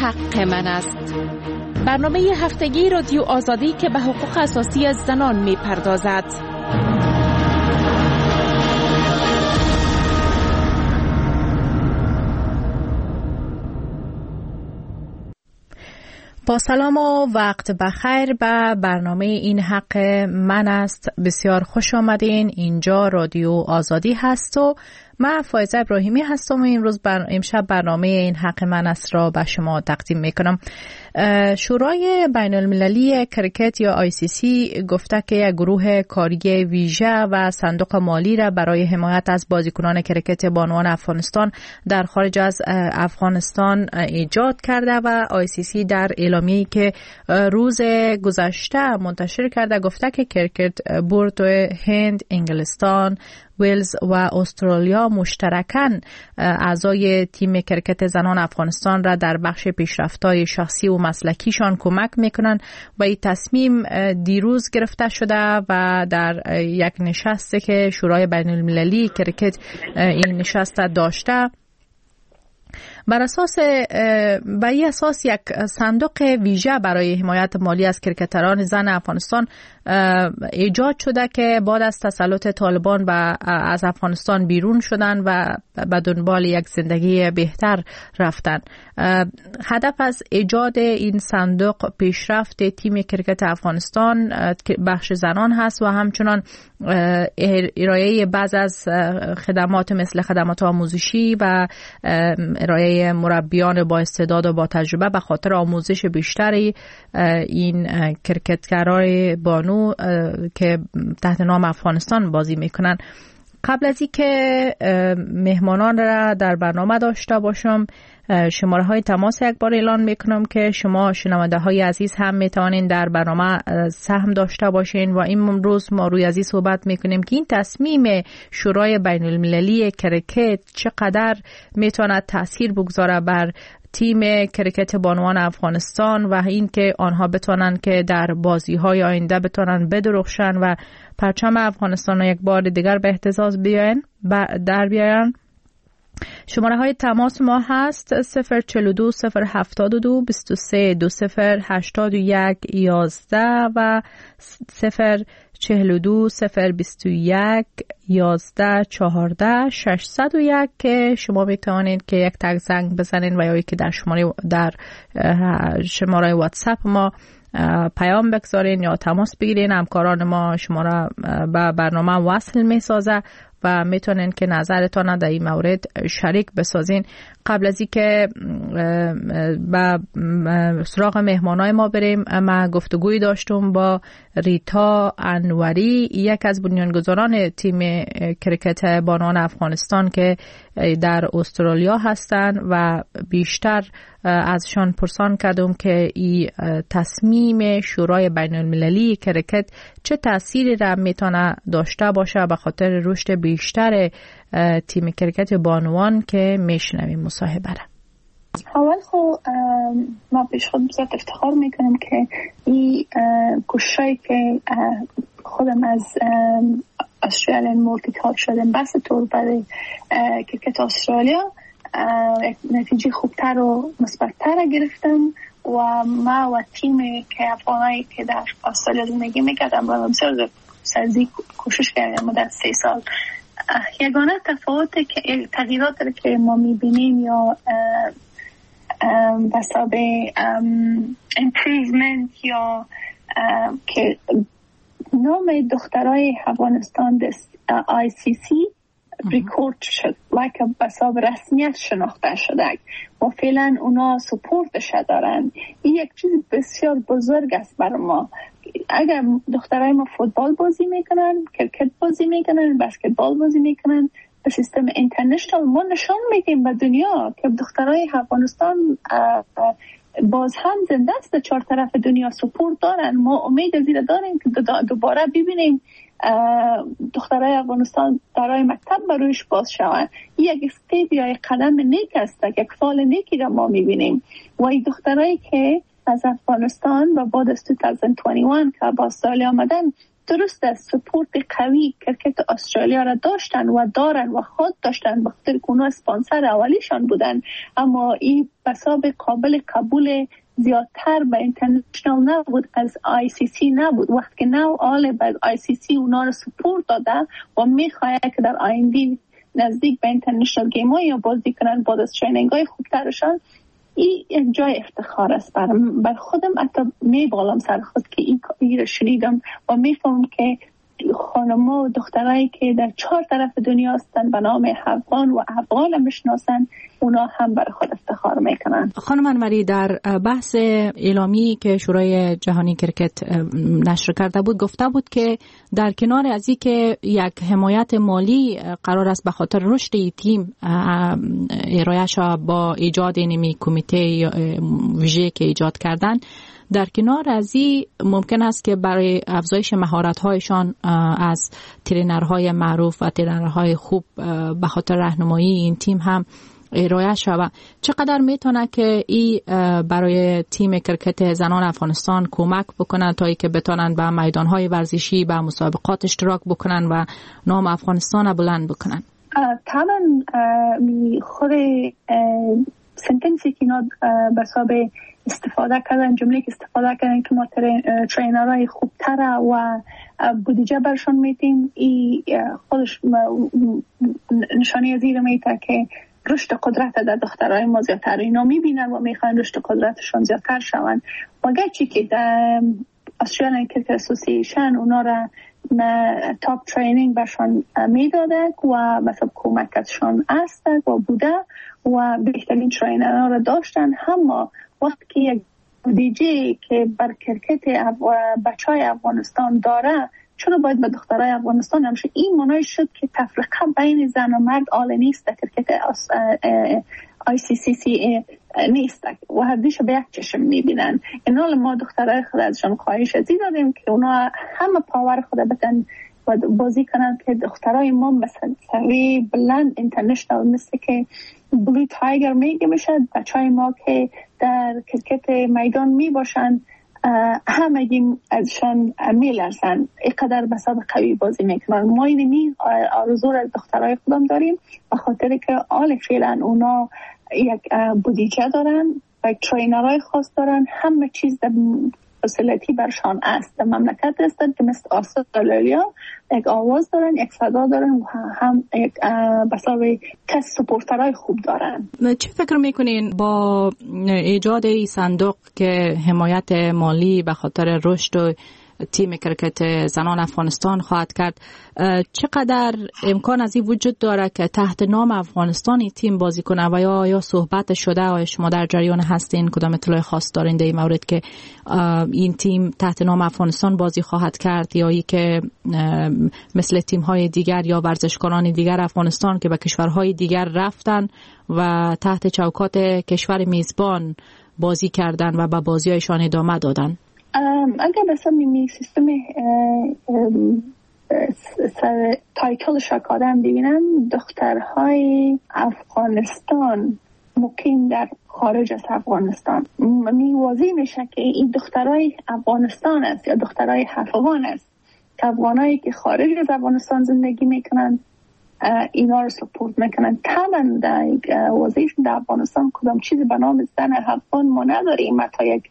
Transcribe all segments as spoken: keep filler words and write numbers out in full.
حق من است. برنامه هفتگی رادیو آزادی که به حقوق اساسی زنان می پردازد. با سلام و وقت بخیر به برنامه این حق من است. بسیار خوش آمدین. اینجا رادیو آزادی هست و من فائزه ابراهیمی هستم و امروز بر... امشب برنامه این حق من است را به شما تقدیم میکنم. شورای بین المللی کرکت یا آی سی سی گفته که یک گروه کاری ویژه و صندوق مالی را برای حمایت از بازیکنان کرکت بانوان افغانستان در خارج از افغانستان ایجاد کرده و آی سی سی در اعلامیه‌ای که روز گذشته منتشر کرده گفته که کرکت بورد هند، انگلستان، ویلز و استرالیا مشترکاً اعضای تیم کرکت زنان افغانستان را در بخش پیشرفت‌های شخصی و مسلکیشان کمک میکنن و این تصمیم دیروز گرفته شده و در یک نشستی که شورای بین المللی کرکت این نشست داشته بر اساس به این اساس یک صندوق ویژه برای حمایت مالی از کرکتران زن افغانستان ایجاد شده که بعد از تسلط طالبان به از افغانستان بیرون شدن و به دنبال یک زندگی بهتر رفتن. هدف از ایجاد این صندوق پیشرفت تیم کرکت افغانستان بخش زنان هست و همچنان ارائه بعض از خدمات مثل خدمات آموزشی و ارائه مربیان با استعداد و با تجربه به خاطر آموزش بیشتری این کرکتگرای بانو که تحت نام افغانستان بازی میکنن. قبل از اینکه مهمانان را در برنامه داشته باشم شماره های تماس یک بار اعلان میکنم که شما شنونده های عزیز هم میتوانین در برنامه سهم داشته باشین و این روز ما روی عزیز صحبت میکنیم که این تصمیم شورای بین المللی کرکت چقدر میتواند تاثیر بگذاره بر تیم کرکت بانوان افغانستان و اینکه آنها بتوانند که در بازی‌های آینده بتوانند بدرخشند و پرچم افغانستان را یک بار دیگر به اهتزاز بیاین در بیاین. شماره های تماس ما هست صفر چهل و دو صفر هفتاد و دو بیست و سه دو صفر هشتاد و یک یازده و صفر چهل و دو صفر بیست و یک یازده چهارده ششصد و یک که شما میتوانید که یک تگ زنگ بزنید و یا که در شماره در شماره واتساپ ما پیام بگذارین یا تماس بگیرین. همکاران ما شما را به برنامه وصل میسازه و میتونین که نظرتان در این مورد شریک بسازین. قبل از اینکه با سراغ مهمانای ما بریم ما گفتگوی داشتم با ریتا انوری، یک از بنیانگذاران تیم کرکت بانوان افغانستان که در استرالیا هستند و بیشتر ازشان پرسان کردم که این تصمیم شورای بین المللی کرکت چه تأثیری را میتونه داشته باشه به خاطر رشد بیشتر تیم کرکت بانوان که میشنویم مصاحبه را. اول خب ما پیش خود بسیار افتخار میکنم که این کوششی که خودم از استرالیان مولتی کالچرال امباسادور برای کرکت استرالیا نتیجه خوبتر و مثبتتر گرفتم و ما و تیم که افغانایی که در استرالیا زندگی میکردم و بسیار سرزی کوشش کردم در سه سال. یگانه تفاوت که تغییرات که ما میبینیم یا بسابه improvement یا که نام دخترای افغانستان آی سی سی ریکورد شد و که بساب رسمیت شناخته شده و فعلا اونا سپورتش دارن. این یک چیز بسیار بزرگ است برای ما. اگر دخترای ما فوتبال بازی میکنن، کرکت بازی میکنن، بسکتبال بازی میکنن به سیستم اینترنشنال، ما نشان میدیم به دنیا که دخترای افغانستان باز هم زنده است، چهار طرف دنیا سپورت دارن. ما امید از این داریم که دوباره ببینیم دخترای افغانستان برای مکتب برویش باز شوند. یک استیپ یا یک قدم نیک است، یک فال نیکی را ما میبینیم و این دخترایی که از افغانستان و بعد از دو هزار و بیست و یک که با استرالیا آمدن درست است سپورت قوی کرکت استرالیا را داشتن و دارن و خود داشتن، بخاطر که اونا اسپانسر اولیشان بودن، اما این بساب قابل قبول زیادتر به اینترنشنال نبود، از آی سی سی نبود. وقتی که نو آل به آی سی سی اونا را سپورت داده و میخواهد که در آینده نزدیک به اینترنشنال گیم های یا بازی کنن بعد از ترینینگ های خوبترشان، این جای افتخار است برم. بر خودم حتی میبالم سر خود که این کاری را شنیدم و میفهمم که خانم‌ها و دخترایی که در چهار طرف دنیا هستن به نام افغان و افغان میشناسن، اونا هم بر خود افتخار میکنن. خانم انوری، در بحث اعلامی که شورای جهانی کرکت نشر کرده بود گفته بود که در کنار از این که یک حمایت مالی قرار است به خاطر رشد تیم ارائه‌اش با ایجاد نمی کمیته ویژه که ایجاد کردن، در کنار از این ممکن است که برای افزایش مهارت‌هایشان از ترینرهای معروف و ترینرهای خوب به خاطر راهنمایی این تیم هم ارائه شود. چقدر میتونه که این برای تیم کرکت زنان افغانستان کمک بکنن تا ای که بتونن به میدانهای ورزشی به مسابقات اشتراک بکنن و نام افغانستان بلند بکنن؟ طبعا خود سنتنسی که اینا به حساب استفاده کردن، جمله که استفاده کردن که ما ترینرهای خوبتره و بودجه برشان میتیم، ای خودش نشانی از این میده که رشد قدرت در دخترهای ما زیادتر اینا میبینن و میخوان رشد قدرتشون زیادتر شون. و گرچه که در استرالیان کرکت اسوسییشن اونا را تاپ ترینینگ برشان میداده و مثلا کمکشان است و بوده و بهترین ترینرها را داشتن، اما وقتی که یک بودجه که بر کرکت بچهای افغانستان داره، چرا باید به دخترای افغانستان همشه؟ این منای شد که تفرقه بین زن و مرد آل نیست در کرکت آی سی سی سی نیست و هر دیش به یک چشم میبینن. اینال ما دخترای خود ازشان خواهش ازی دادیم که اونا همه پاور خود بتن و بازی کنن که دخترای ما مثل سوی بلند اینترنشنال مثل که بلو تایگر میگه میشد، بچهای ما که در کرکت میدان می باشن همگی ازشان میلرزن، اینقدر بساب قوی بازی میکنن. ما اینمی آرزو از دخترای خودم داریم به خاطر که آل فعلا اونا یک بودجه دارن و ترینرهای خاص دارن، همه چیز در فسیلیتی برشان است. در مملکت هستن که مثل استرالیا یک آواز دارن، یک صدا دارن و هم یک بساب کس سپورترهای خوب دارن. چه فکر میکنین با ایجاد این صندوق که حمایت مالی به خاطر رشد و تیم کرکت زنان افغانستان خواهد کرد، چقدر امکان از این وجود داره که تحت نام افغانستانی تیم بازی کنه و یا یا صحبت شده و شما در جریان هستین کدام اطلاع خاص دارین در این مورد که این تیم تحت نام افغانستان بازی خواهد کرد یا ای که مثل تیم های دیگر یا ورزشکاران دیگر افغانستان که به کشورهای دیگر رفتن و تحت چوکات کشور میزبان بازی کردن و به بازی‌هایشان ادامه دادن؟ اگر مثلا می سیستم تایتل شکارم ببینن، دخترهای افغانستان مقیم در خارج از افغانستان میوازی میشه که این دخترهای افغانستان است یا دخترهای افغان است که افغانایی که خارج از افغانستان زندگی میکنن اینا رو سپورت میکنن. طبعا در وظیفه در افغانستان کدام چیزی به نام زن افغان ما نداریم، حتی یک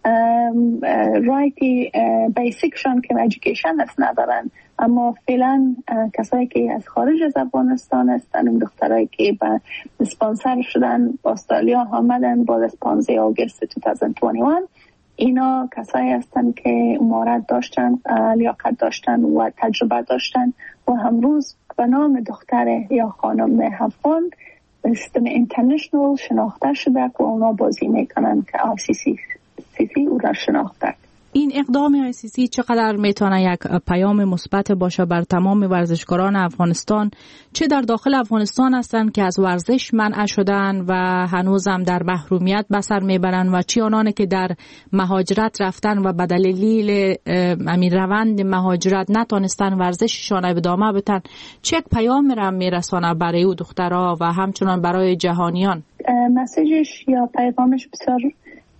رایتی بیسیکشان که ایژوکیشن است ندارن، اما فعلا کسایی که از خارج از افغانستان هستن، این دخترایی که به اسپانسر شدن استرالیا آمدن بعد از پانزده آگوست دو هزار و بیست و یک، اینا کسایی هستن که مهارت داشتن، لیاقت داشتن و تجربه داشتن و امروز به نام دختر یا خانم افغان سیستم اینترنشنال شناخته شده که اونا بازی میکنن که آی سی سی سی او را شناخته. این اقدام آی سی سی چقدر میتونه یک پیام مثبت باشه بر تمام ورزشکاران افغانستان، چه در داخل افغانستان هستند که از ورزش منع شدن و هنوزم در محرومیت به سر میبرن و چه آنان که در مهاجرت رفتن و به دلیل امین روند مهاجرت نتونستن ورزششان ادامه بدن، چه یک پیام را میرسونه برای او دخترها و همچنان برای جهانیان؟ مسیجش یا پیغامش بسیار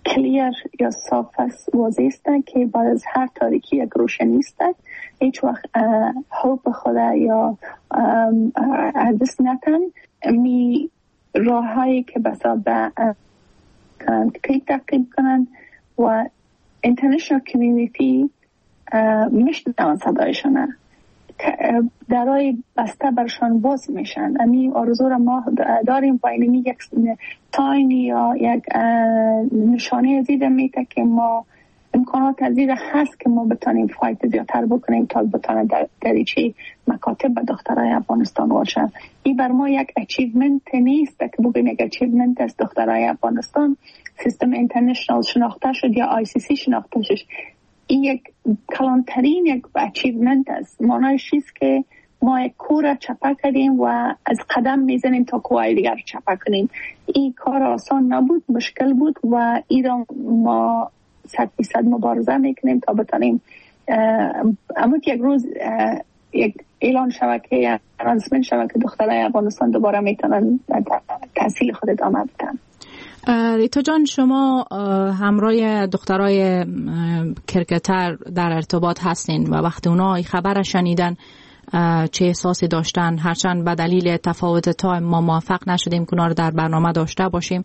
کلیر یا صاف است، واضح است که بعد از هر تاریکی یک روشنی است. هیچ وقت حب خدا یا از دست نتن. می راه هایی که بسا به که تعقیب کنن و international community میشنون صدایشانه، درای بسته برشان باز میشن. امی آرزو را ما داریم با اینمی یک تاینی یا یک نشانه زیده میده که ما امکانات زیده هست که ما بتانیم فایت زیادتر بکنیم تا بتانه در دریچه مکاتب به دخترای افغانستان باشه. این بر ما یک اچیومنت نیست که بگیم یک اچیومنت از دخترای افغانستان سیستم اینترنشنال شناخته شد یا آی سی سی شناخته شد. این یک کلانترین یک اچیومنت است. معنیش چیست که ما یک کور چپه کردیم و از قدم میزنیم تا کوهای دیگر چپه کنیم. این کار آسان نبود، مشکل بود و این را ما صد فیصد مبارزه میکنیم تا بتانیم اما یک روز یک اعلان شود که انانسمنت شود که دخترای افغانستان دوباره میتونن تحصیل خود ادامه بدن. ریتا جان، شما همراه دخترای کرکتر در ارتباط هستین و وقتی اونا خبر شنیدن چه احساسی داشتن؟ هرچند به دلیل تفاوت تایم ما موفق نشدیم که اونا رو در برنامه داشته باشیم،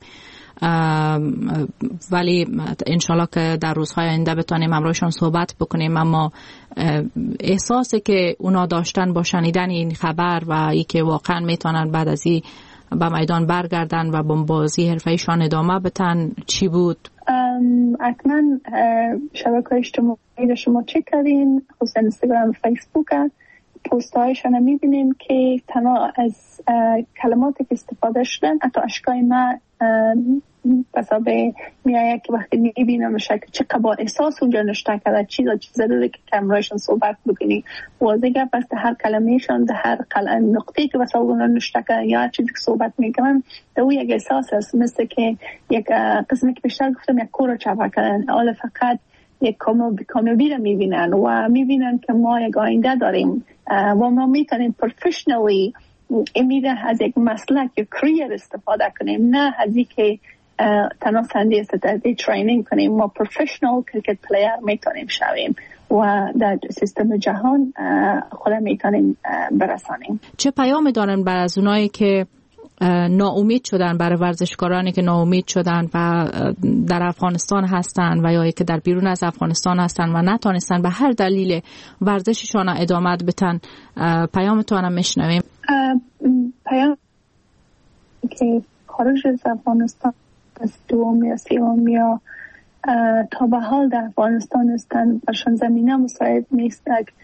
ولی انشالله که در روزهای آینده بتونیم همراهشون صحبت بکنیم. اما احساسی که اونا داشتن با شنیدن این خبر و ای که واقعا میتونن بعد از این به میدان برگردن و با بازی حرفه‌ایشان ادامه بدن چی بود؟ حتما شبکه‌های اجتماعی شما چک کردین، خصوصا اینستاگرام، فیسبوک، پست هایشان میبینیم که تنها از کلماتی که استفاده شدن حتی اشکای ما بسابه میایه که وقتی میبینم شکل چقدر با احساس اونجا نشته کرده، چیزا چیز ضروری که کمرایشان صحبت بکنی واضح گفت بس هر کلمهشان ده هر قلم نقطه‌ای که بسا اونجا نشته کرده یا چیزی که صحبت میکنن ده او یک احساس است. مثل که یک قسمی که بیشتر گفتم یک کور رو چپا کردن، حالا فقط یک کامیابی رو میبینن و میبینن که ما یک آینده داریم و ما میتونیم پروفشنالی امیده از یک مسلک یا کریر استفاده کنیم، نه از این که تنها سندی استفاده ترینینگ کنیم. ما پروفشنال کرکت پلیر میتونیم شویم و در سیستم جهان خود میتونیم برسانیم. چه پیام دارن برای از اونایی که ناامید شدن، برای ورزشکارانی که ناامید شدن و در افغانستان هستن و یا که در بیرون از افغانستان هستن و نتونستن به هر دلیل ورزششان ادامه بدن، پیامتون هم میشنویم؟ پیام که خارج از افغانستان از دوم یا سوم یا تا به حال در افغانستان هستن برشان زمینه مساعد نیست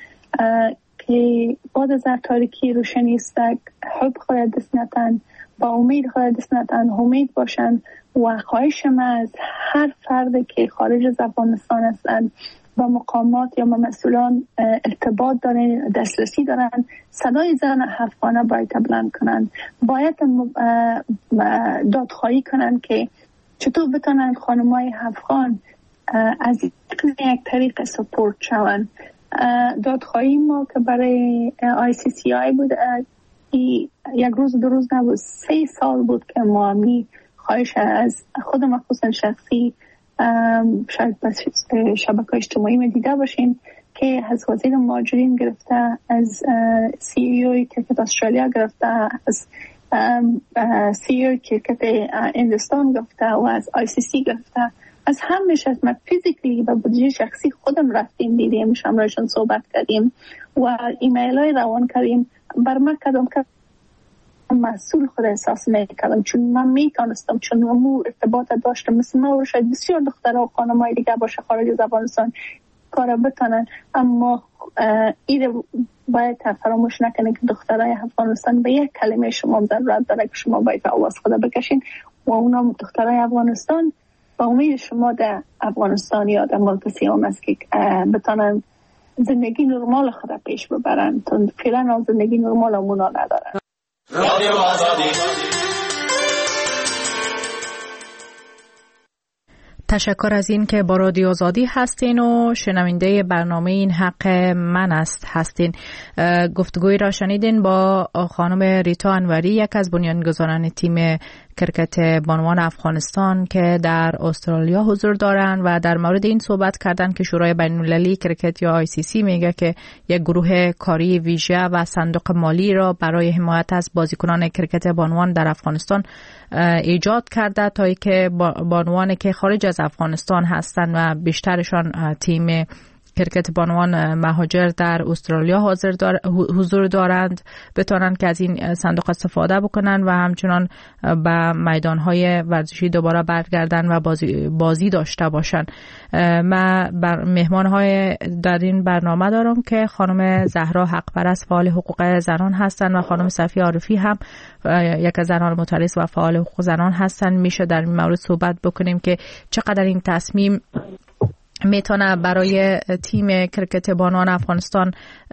که بعد از تاریکی روشنی است، حب خود دست نتن، با امید خود دست نتن، امید باشن. و خواهش من از هر فرد که خارج از افغانستان هستن با مقامات یا با مسئولان ارتباط دارن، دسترسی دارن، صدای زن افغانه باید بلند کنن، باید دادخواهی کنن که چطور بتونن خانمای افغان از یک طریق سپورت شون. دادخواهی ما که برای آی سی سی آی بود یک روز دو روز نبود، سه سال بود که ما می خواهش از خود مخصوصا شخصی شاید بس شبکه اجتماعی می دیده باشین که از وزیر مهاجرین گرفته، از سی ای او کرکت استرالیا گرفته، از سی ای او کرکت هندوستان گرفته و از آی سی سی گرفته، از همش از من فیزیکلی و بودجه شخصی خودم رفتیم دیدیم، شامرایشون صحبت کردیم و ایمیل های روان کردیم. بر من کدام که مسئول خود احساس میکردم چون من میتونستم، چون من ارتباط داشتم مثل من و شاید بسیار دخترها و خانمای دیگه باشه خارج از افغانستان کار بتونن. اما این باید فراموش نکنه که دخترای افغانستان به یک کلمه شما ضرورت داره که شما باید آواز خود بکشین و اونا دخترای افغانستان با امید شما در افغانستان یا در ملک سیام است که بتونن زندگی نرمال خود پیش ببرن، تا فعلا زندگی نرمال اونا ندارن. رادیو آزادی. تشکر از این که با رادیو آزادی هستین و شنونده برنامه این حق من است هستین. گفتگوی را شنیدین با خانم ریتا انوری، یک از بنیانگذاران تیم کرکت بانوان افغانستان که در استرالیا حضور دارند و در مورد این صحبت کردن که شورای بین‌المللی کرکت یا آی سی سی میگه که یک گروه کاری ویژه و صندوق مالی را برای حمایت از بازیکنان کرکت بانوان در افغانستان ایجاد کرده تا اینکه بانوانی که خارج از افغانستان هستند و بیشترشان تیم کرکت بانوان مهاجر در استرالیا حاضر دار، حضور دارند بتوانند که از این صندوق استفاده بکنند و همچنان به میدانهای ورزشی دوباره برگردن و بازی, بازی داشته باشند. من بر مهمانهای در این برنامه دارم که خانم زهرا حقپرست فعال حقوق زنان هستند و خانم صفیه عارفی هم یک از زنان مترس و فعال حقوق زنان هستند. میشه در این مورد صحبت بکنیم که چقدر این تصمیم میتونه برای تیم کرکت بانوان افغانستان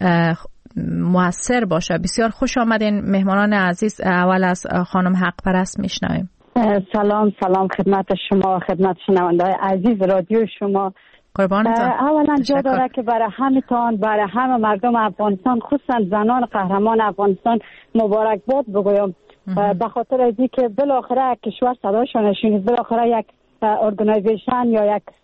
موثر باشه. بسیار خوش آمدین مهمانان عزیز. اول از خانم حقپرست میشنویم. سلام سلام خدمت شما، خدمت شنونده‌های عزیز رادیو شما. قربانتان. اولا جا داره که برای همتان، برای همه مردم افغانستان، خصوصا زنان قهرمان افغانستان مبارکباد بگویم به خاطر از اینکه بالاخره کشور صداشون شنید، بالاخره یک ارگانیزیشن یا یک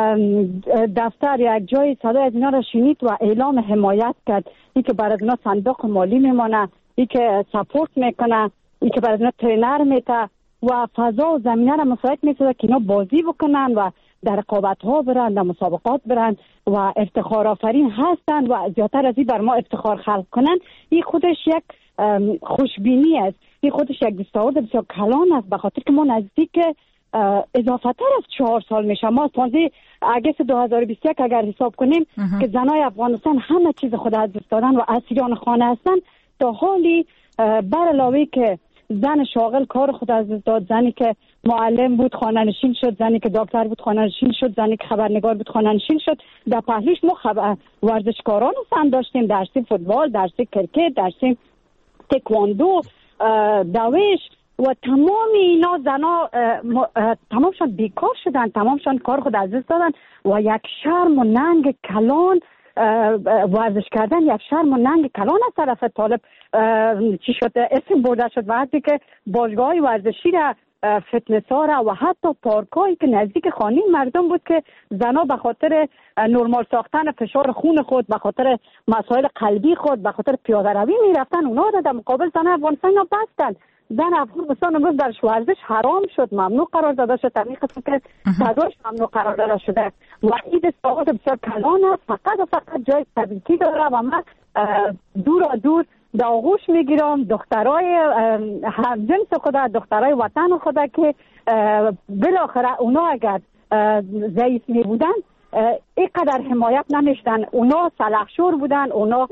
دفتر یا یک جای صدای از اینا را شنید و اعلام حمایت کرد. این که برای اینا صندوق مالی میمانه، این که سپورت میکنه، این که برای اینا ترینر میته و فضا و زمینه را مساعد میسازه که اینا بازی بکنن و در رقابت ها برن، در مسابقات برن و افتخار آفرین هستن و زیادتر از این بر ما افتخار خلق کنن. این خودش یک خوشبینی است، این خودش یک دستاورد بسیار کلان است، به خاطر که ما نزدیک اضافه تر از چهار سال میشه، ما پانزده اگست دو هزار و بیست و یک اگر حساب کنیم اه. که زنای افغانستان همه چیز خود از دست دادن و اسیران خانه هستن، تا حالی بر علاوه که زن شاغل کار خود از دست داد، زنی که معلم بود خانه نشین شد، زنی که دکتر بود خانه نشین شد، زنی که خبرنگار بود خانه نشین شد. در پهلوش ما خبر ورزشکاران هم داشتیم، درسی فوتبال، درسی کرکت، درسی تکواندو، دویش و تمام اینا زنا تمامشان بیکار شدن، تمامشان کار خود از دست دادن و یک شرم و ننگ کلان ورزش کردن، یک شرم و ننگ کلان از طرف طالب چی شد اسم برده شد. وقتی که باشگاه ورزشی را، فتنس ها را و حتی پارک هایی که نزدیک خانه مردم بود که زنا به خاطر نرمال ساختن فشار خون خود، به خاطر مسائل قلبی خود، به خاطر پیاده روی می رفتن، اونا را در مقابل زن افغانستان بستن. زن افغانستان امروز در ورزش حرام شد، ممنوع قرار داده شد، طبیعی قسم که صداش ممنوع قرار داده شده و این دستاورد بسیار کلان است، فقط و فقط جای طبیعی داره و من دور و دور در آغوش میگیرم دخترای همجنس خدا، دخترای وطن خدا که بالاخره اونا اگر ضعیف می بودن اینقدر حمایت نمیشدن، اونا سلحشور بودن، اونا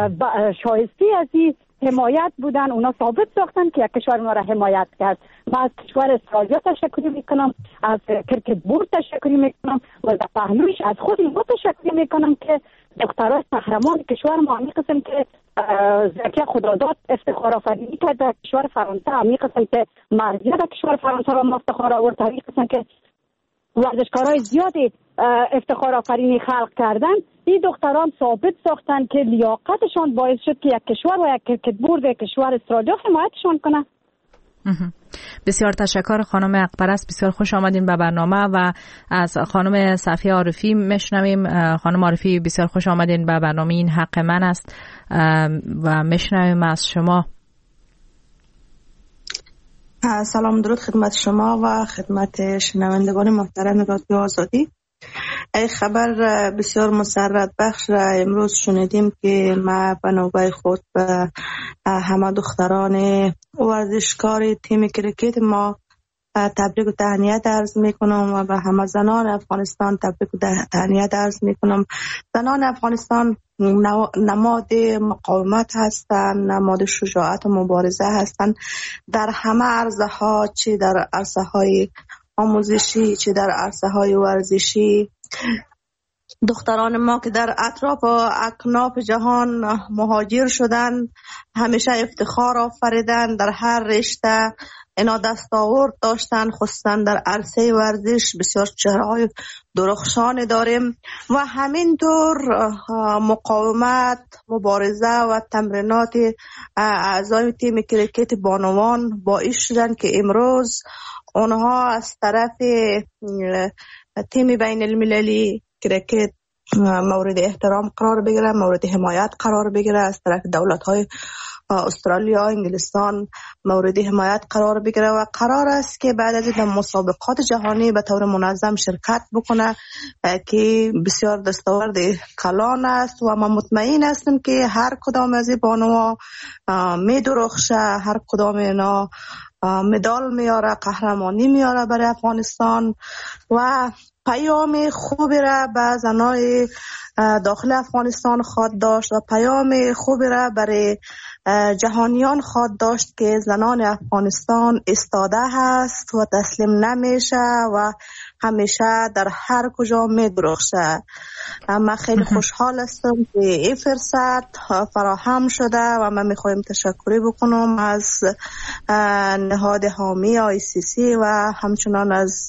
شایسته از این حمایت بودن، اونا ثابت ساختن که یک کشور اونا را حمایت کرد. من از کشور استرالیا تشکر میکنم، از کرکت بورد تشکر میکنم و در پهلوش از خود ما تشکر میکنم که دخترای قهرمان کشور ما همی قسم که زکی خداداد افتخار آفرینی کرد در کشور فرانسه، همی قسم که مرزیه در کشور فرانسه را افتخار آورد، همی قسم که ورزشکارای زیادی افتخار آفرینی خلق کردن. این دختران ثابت ساختن که لیاقتشان باعث شد که یک کشور و یک کرکت بورد کشور استرالیا حمایتشان کنه. بسیار تشکر خانم حقپرست، بسیار خوش آمدین به برنامه و از خانم صفیه عارفی میشنویم. خانم عارفی بسیار خوش آمدین به برنامه این حق من است و میشنویم از شما. سلام درود خدمت شما و خدمت شنوندگان محترم رادیو آزادی. ای خبر بسیار مسرت بخش را امروز شنیدیم که ما به نوبه خود به همه دختران ورزشکار تیم کرکت ما تبریک و تهنیت عرض میکنم و به همه زنان افغانستان تبریک و تهنیت عرض میکنم. زنان افغانستان نماد مقاومت هستند، نماد شجاعت و مبارزه هستند در همه عرصه ها، چه در عرصه های آموزشی چه در عرصه های ورزشی. دختران ما که در اطراف و اکناف جهان مهاجر شدن همیشه افتخار آفریدن، در هر رشته اینا دستاورد داشتن، خصوصا در عرصه ورزش بسیار چهره‌های درخشان داریم و همینطور مقاومت، مبارزه و تمرینات اعضای تیم کرکت بانوان باعث شدن که امروز اونها از طرف تیم بین المللی کرکت مورد احترام قرار بگیره، مورد حمایت قرار بگیره، از طرف دولت‌های استرالیا، انگلستان مورد حمایت قرار بگیره و قرار است که بعد از این مسابقات جهانی به طور منظم شرکت بکنه که بسیار دستاورد کلان است و من مطمئن هستم که هر کدام از این بانوها می درخشه، هر کدام اینا مدال میاره، قهرمانی میاره برای افغانستان و پیام خوبی را به زنای داخل افغانستان خواد داشت و پیام خوبی را برای جهانیان خواد داشت که زنان افغانستان استاده هست و تسلیم نمیشه و همیشه در هر کجا میدرخشه. من خیلی خوشحال هستم که این فرصت فراهم شده و من میخوایم تشکری بکنم از نهاد حامی آی سی سی و همچنان از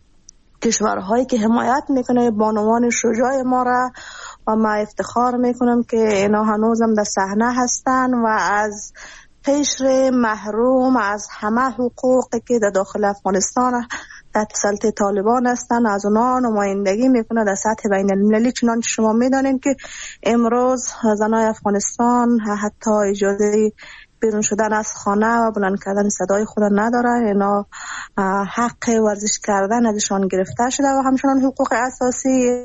کشورهایی که حمایت میکنه بانوان شجاع ما را و من افتخار میکنم که اینا هنوزم در صحنه هستن و از قشر محروم از همه حقوقی که در داخل افغانستان تحت سلطه طالبان هستن از اونا نمایندگی میکنه در سطح بین المللی. چنانچه شما میدانید که امروز زنای افغانستان حتی اجازه بیرون شدن از خانه و بلند کردن صدای خود ندارن، اینا حق ورزش کردن ازشان گرفته شده و همچنان حقوق اساسی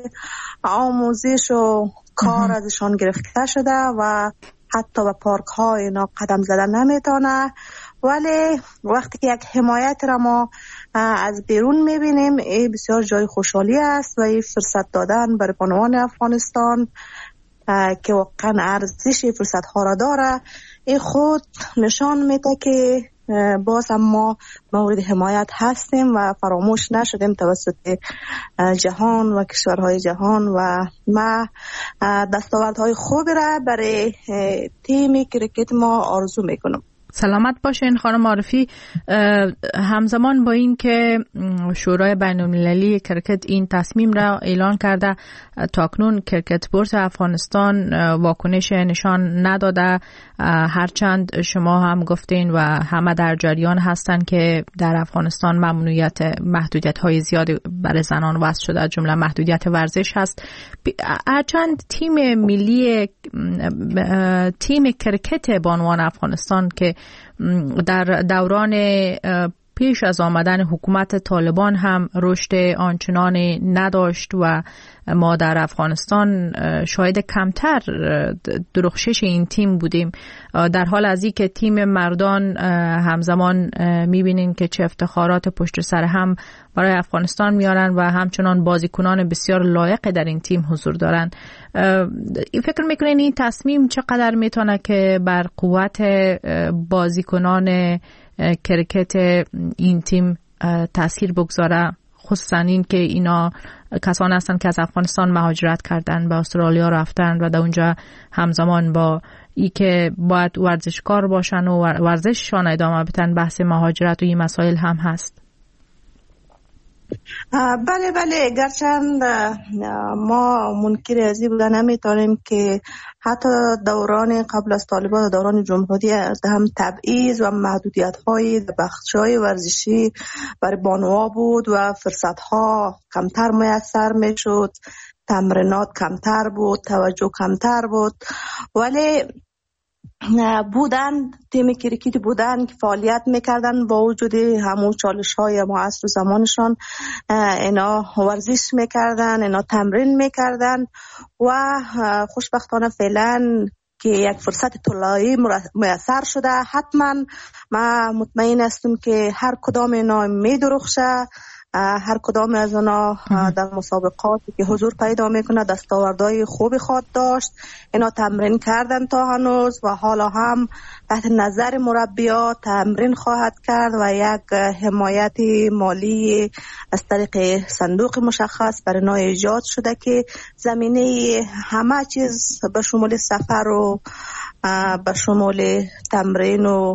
آموزش و کار ازشان گرفته شده و حتی به پارک ها اینا قدم زدن نمیتونه. ولی وقتی که یک حمایت را ما از بیرون میبینیم این بسیار جای خوشحالی است و این فرصت دادن برای بانوان افغانستان که واقعا ارزش فرصت ها را داره، این خود نشان میده که باز هم ما مورد حمایت هستیم و فراموش نشدیم توسط جهان و کشورهای جهان و ما دستاوردهای خوبی را برای تیم کرکت ما آرزو میکنم. سلامت باشین خانم عارفی. همزمان با این که شورای بین المللی کرکت این تصمیم را اعلان کرده، تاکنون کرکت بورس افغانستان واکنش نشان نداده، هرچند شما هم گفتین و همه در جریان هستن که در افغانستان ممنوعیت محدودیت های زیادی برای زنان وضع شده، از جمله محدودیت ورزش هست. هرچند تیم ملی تیم کرکت بانوان افغانستان که در دوران پیش از آمدن حکومت طالبان هم رشد آنچنانی نداشت و ما در افغانستان شاهد کمتر درخشش این تیم بودیم، در حال از این که تیم مردان همزمان میبینین که چه افتخارات پشت سر هم برای افغانستان میارن و همچنان بازیکنان بسیار لایق در این تیم حضور دارن. فکر میکنین این تصمیم چقدر میتونه که بر قوت بازیکنان کرکت این تیم تاثیر بگذاره، خصوصا این که اینا کسان هستن که از افغانستان مهاجرت کردن، به استرالیا رفتن و در اونجا همزمان با ای که باید ورزشکار باشن و ورزششان ادامه بدن، بحث مهاجرت و این مسائل هم هست. بله بله، گرچند ما منکر از این بودن نمیتونیم که حتی دوران قبل از طالبان و دوران جمهوری هم تبعیض و محدودیت های بخش‌های ورزشی برای بانوها بود و فرصت ها کمتر میسر میشد، تمرینات کمتر بود، توجه کمتر بود، ولی بودن تیم کرکت بودن که فعالیت میکردن با وجود همون چالش های معاصر زمانشان، اینا ورزش میکردن، اینا تمرین میکردن و خوشبختانه فعلا که یک فرصت طلایی میسر شده. حتما ما مطمئن هستم که هر کدام اینا میدرخشه هر کدام از اونا در مسابقاتی که حضور پیدا میکنه دستاوردهای خوبی خود داشت. اینا تمرین کردن تا هنوز و حالا هم تحت نظر مربیات تمرین خواهد کرد و یک حمایت مالی از طریق صندوق مشخص برای اینا ایجاد شده که زمینه همه چیز به شمول سفر و به شمول تمرین و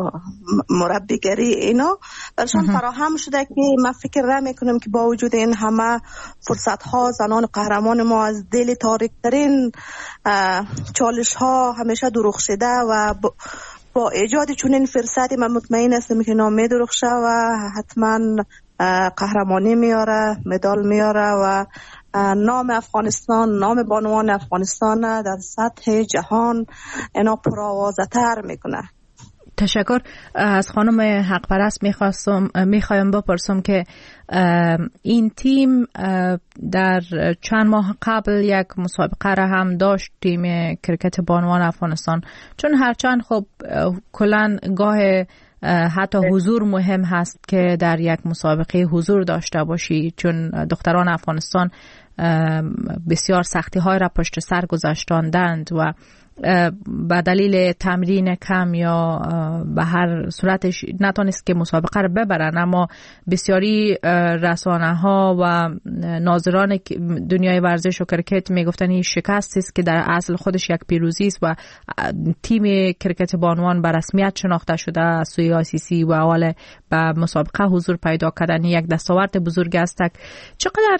مربیگری اینا برشان فراهم شده که من فکر را میکنم که با وجود این همه فرصت ها زنان قهرمان ما از دل تاریک ترین چالش ها همیشه درخشیده و با ایجاد چنین فرصتی من مطمئن هستم که نام درخشه و حتما قهرمانی میاره، مدال میاره و نام افغانستان، نام بانوان افغانستان در سطح جهان اینا پرآوازه تر میکنه. تشکر. از خانم حق پرست میخواستم میخوایم بپرسم که این تیم در چند ماه قبل یک مسابقه را هم داشت، تیم کرکت بانوان افغانستان، چون هرچند خب کلن گاه حتی حضور مهم هست که در یک مسابقه حضور داشته باشی، چون دختران افغانستان بسیار سختی های را پشت سر گذاشتاندند و به دلیل تمرین کم یا به هر صورتش نتونست که مسابقه رو ببرن، اما بسیاری رسانه ها و ناظران دنیای ورزش و کرکت میگفتن این شکستی است که در اصل خودش یک پیروزی است و تیم کرکت بانوان به رسمیت شناخته شده از سوی آی سی سی و حال به مسابقه حضور پیدا کردن یک دستاورد بزرگ است. چقدر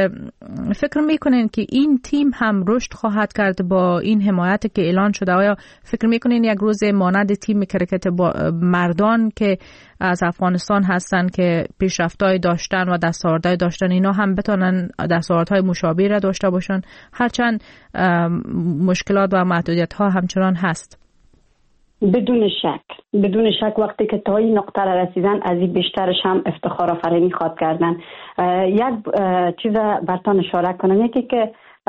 فکر میکنین که این تیم هم رشد خواهد کرد با این حمایت که اعلان شده؟ آیا فکر میکنین یک روز مانند تیم کرکت مردان که از افغانستان هستن که پیشرفت‌های داشتن و دستاوردهای داشتن اینا هم بتونن دستاوردهای مشابه را داشته باشن، هرچند مشکلات و محدودیت‌ها همچنان هست؟ بدون شک بدون شک وقتی که تا این نقطه را رسیدن از این بیشترش هم افتخار آفرینی خواد کردن. یک چیز برتان اشاره کنم، یکی که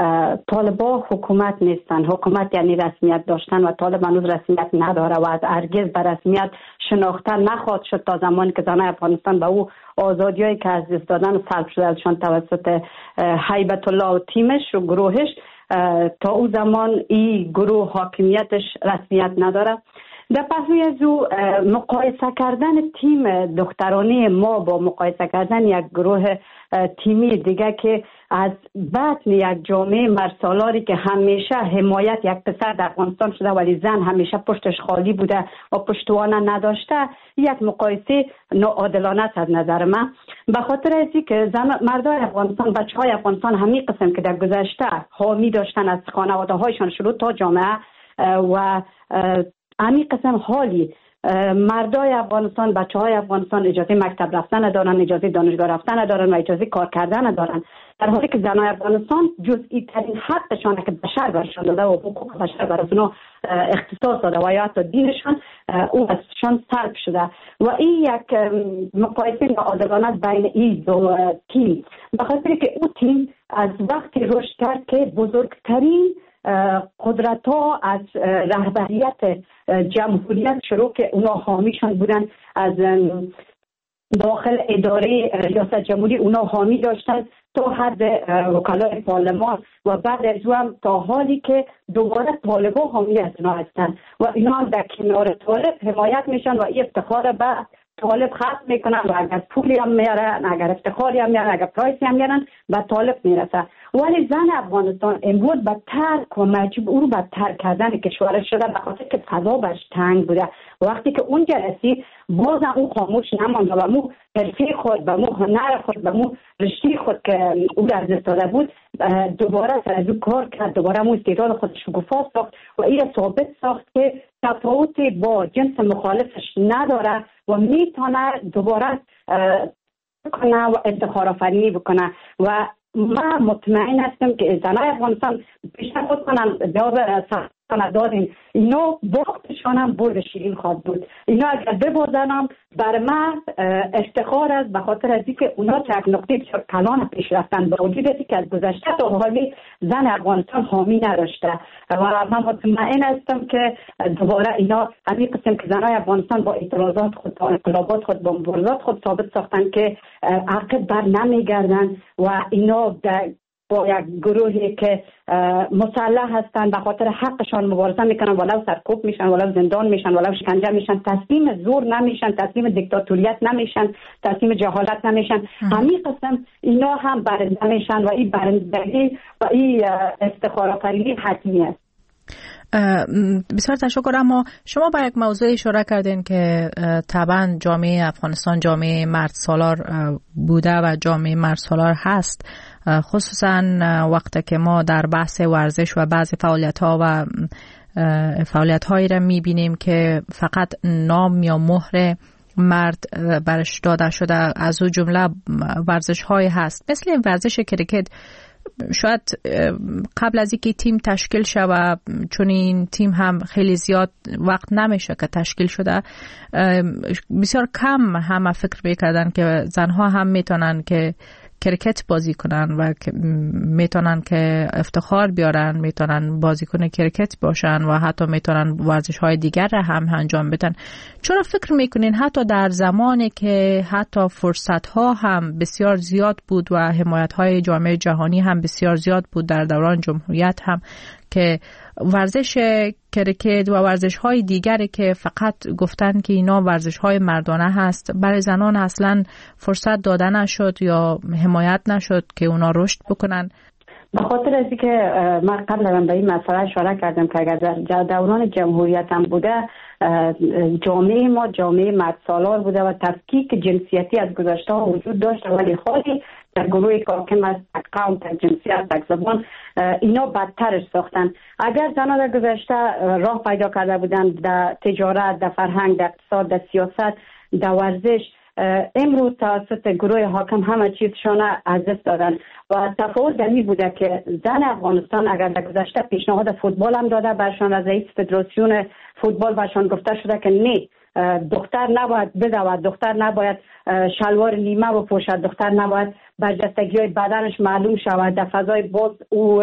طالبا حکومت نیستن، حکومت یعنی رسمیت داشتن و طالب هنوز رسمیت نداره و از هرگز به رسمیت شناخته نخواهد شد تا زمانی که زنان افغانستان به او آزادیایی که از دست دادن و سلب شده ازشان توسط هیبت الله و تیمش و گروهش، تا او زمان این گروه حاکمیتش رسمیت نداره. در پهلوی از او مقایسه کردن تیم دخترانه ما با مقایسه کردن یک گروه تیمی دیگه که از بطن یک جامعه مرسالاری که همیشه حمایت یک پسر در افغانستان شده ولی زن همیشه پشتش خالی بوده و پشتوانه نداشته، یک مقایسه ناعادلانه است از نظر من. به خاطر ازی که مردای افغانستان، بچه های افغانستان همین قسم که در گذشته حامی داشتن از خانواده هایشان شروع تا جامعه و همین قسم حالی مردای افغانستان، بچه های افغانستان اجازه مکتب رفتن ندارن، اجازه دانشگاه رفتن ندارن و اجازه کار کردن ندارن، در حالی که زنای افغانستان جزئی ترین حقشان که بشر برشان داده و حقوق بشر برای اونا اختصاص داده و یا حتی دینشان او ازشان سلب شده و این یک مقایسه ناعادلانه بین این دو تیم، به خاطر که او تیم از وقتی رشد کرد که بزرگترین قدرت ها از رهبریت جمهوریت شروع که اونا حامیشان بودن، از داخل اداره ریاست جمهوری اونا حامی داشتن تا حد وکلای پارلمان و بعد از او هم تا حالی که دوباره طالبا حامی از اونا هستن و اینا هم در کنار طالب حمایت میشن و این افتخار به طالب خاص میکنن و اگر پولی هم میارن، اگر افتخاری هم میارن، اگر پرایسی هم میارن به طالب میرسه. ولی زن افغانستان امروز به ترک و مجبور او رو به ترک کردن کشورش شده به خاطر که فضا برش تنگ بوده. وقتی که اون جلسی باز هم او خاموش نمانده و مو حرفه خود به مو هنر خود به مو رشته خود که او از دست داده بود دوباره سر از او کار کرد، دوباره مو استعداد خودش شکوفا ساخت و این ثابت ساخت که تفاوتی با جنس مخالفش نداره و میتونه دوباره کنه و افتخار آفرینی بکنه و من مطمئن هستم که زنای افغانستان بیشتر خود کنم جواب دادیم اینا باختشان هم برد شیرین خواهد بود. اینا اگر ببازن هم بر من افتخار است، به خاطر از اینکه اونا یک نقطه بسیار کلان پیش رفتن با وجود اینکه از گذشته تا حالی زن افغانستان حامی نداشته و من مطمئن هستم که دوباره اینا همین قسم که زنای افغانستان با اعتراضات خود، با انقلابات خود، با مبارزات خود ثابت ساختن که عقب بر نمیگردن و اینا با یک گروهی که مسلح هستن به خاطر حقشان مبارزه میکنن، ولو سرکوب میشن، ولو زندان میشن، ولو شکنجه میشن، تسلیم زور نمیشن، تسلیم دیکتاتوریت نمیشن، تسلیم جهالت نمیشن. همین قسم اینا هم برنده میشن و این برندگی و این افتخارآفرینی حتمی است. بسیار تشکر. اما شما با یک موضوع اشاره کردین که طبعا جامعه افغانستان جامعه مرد سالار بوده و جامعه مرد سالار هست، خصوصا وقتی که ما در بحث ورزش و بعضی فعالیت ها و فعالیت هایی را میبینیم که فقط نام یا مهر مرد برش داده شده، از او جمله ورزش های هست مثل ورزش کرکت. شاید قبل از اینکه تیم تشکیل شود، چون این تیم هم خیلی زیاد وقت نمیشه که تشکیل شده، بسیار کم همه فکر میکردن که زنها هم میتونن که کرکت بازی کنن و میتونن که افتخار بیارن، میتونن بازیکن کرکت باشن و حتی میتونن ورزش های دیگر را هم انجام بدن. چرا فکر میکنین حتی در زمانی که حتی فرصت ها هم بسیار زیاد بود و حمایت های جامعه جهانی هم بسیار زیاد بود در دوران جمهوریت هم، که ورزش کرکت و ورزش های دیگری که فقط گفتن که اینا ورزش های مردانه هست، برای زنان اصلا فرصت داده نشد یا حمایت نشد که اونا رشد بکنن؟ به خاطر از اینکه من قبل هم به این مسئله اشاره کردم که اگر در دوران جمهوریت هم بوده، جامعه ما جامعه مرد سالار بوده و تفکیک جنسیتی از گذشته ها وجود داشت، ولی خالی در گروه کاکم از تک قوم، تک جنسیت، تک زبان اینا بدترش ساختن. اگر زنان در گذشته راه پیدا کرده بودن در تجارت، در فرهنگ، در اقتصاد، در سیاست، در ورزش، امروز توسط گروه حاکم همه چیزشان از دست دادن و تفاوت در این بوده که زن افغانستان اگر در گذشته پیشنهاد فوتبال هم داده برشان، از رئیس فدراسیون فوتبال برشان گفته شده که نه، دختر نباید بدود، دختر نباید شلوار نیمه بپوشد، دختر نباید برجستگی های بدنش معلوم شود، در فضای باز او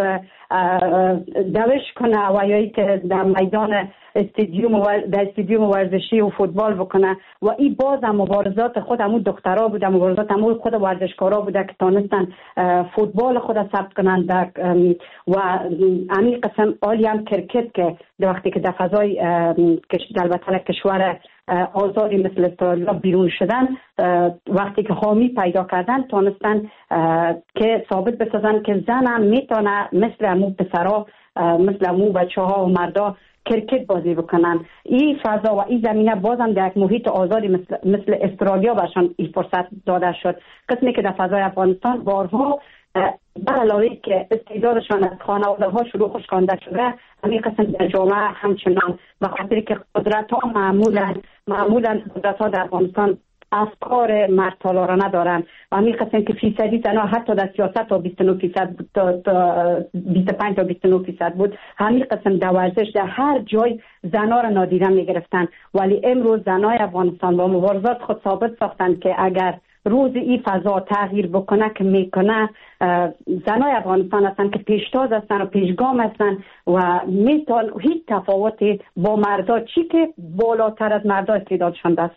دوش کنه و یا که در میدان استادیوم و در استادیوم ورزشی و فوتبال بکنه. و این باز هم مبارزات خود همون دخترها بوده، مبارزات همون خود ورزشکارا بوده که تانستن فوتبال خود ثبت کنن در و همین قسم عالی هم کرکت که در وقتی که در فضای البته کشور آزادی مثل استرالیا بیرون شدن، وقتی که حامی پیدا کردن تانستن که ثابت بسازن که زن هم میتونه مثل امو پسرها، مثل امو بچه ها و مردا کرکت بازی بکنن. این فضا و این زمینه بازم در یک محیط آزادی مثل, مثل استرالیا برشان این فرصت داده شد. قسمی که در فضای افغانستان بارها بر علاوه که استعدادشان از خانواده ها شروع خشکانده شده، همین قسم در جامعه همچنان، به خاطر که قدرت ها معمولا معمولا قدرت ها در افغانستان افکار مرد سالارانه دارن و همین قسم که فیصدی زنها حتی در سیاست تا بیست و نه فیصد بود، تا بیست و پنج تا بیست و نه فیصد بود، همین قسم در ورزش در هر جای زنها را نادیده میگرفتن. ولی امروز زنای افغانستان با مبارزات خود ثابت ساختن که اگر روز این فضا تغییر بکنه که میکنه، زنای افغانستان هستن که پیشتاز هستن و پیشگام هستن و میتون هیچ تفاوتی با مردا چی که بالاتر از مردا استعدادشان دست.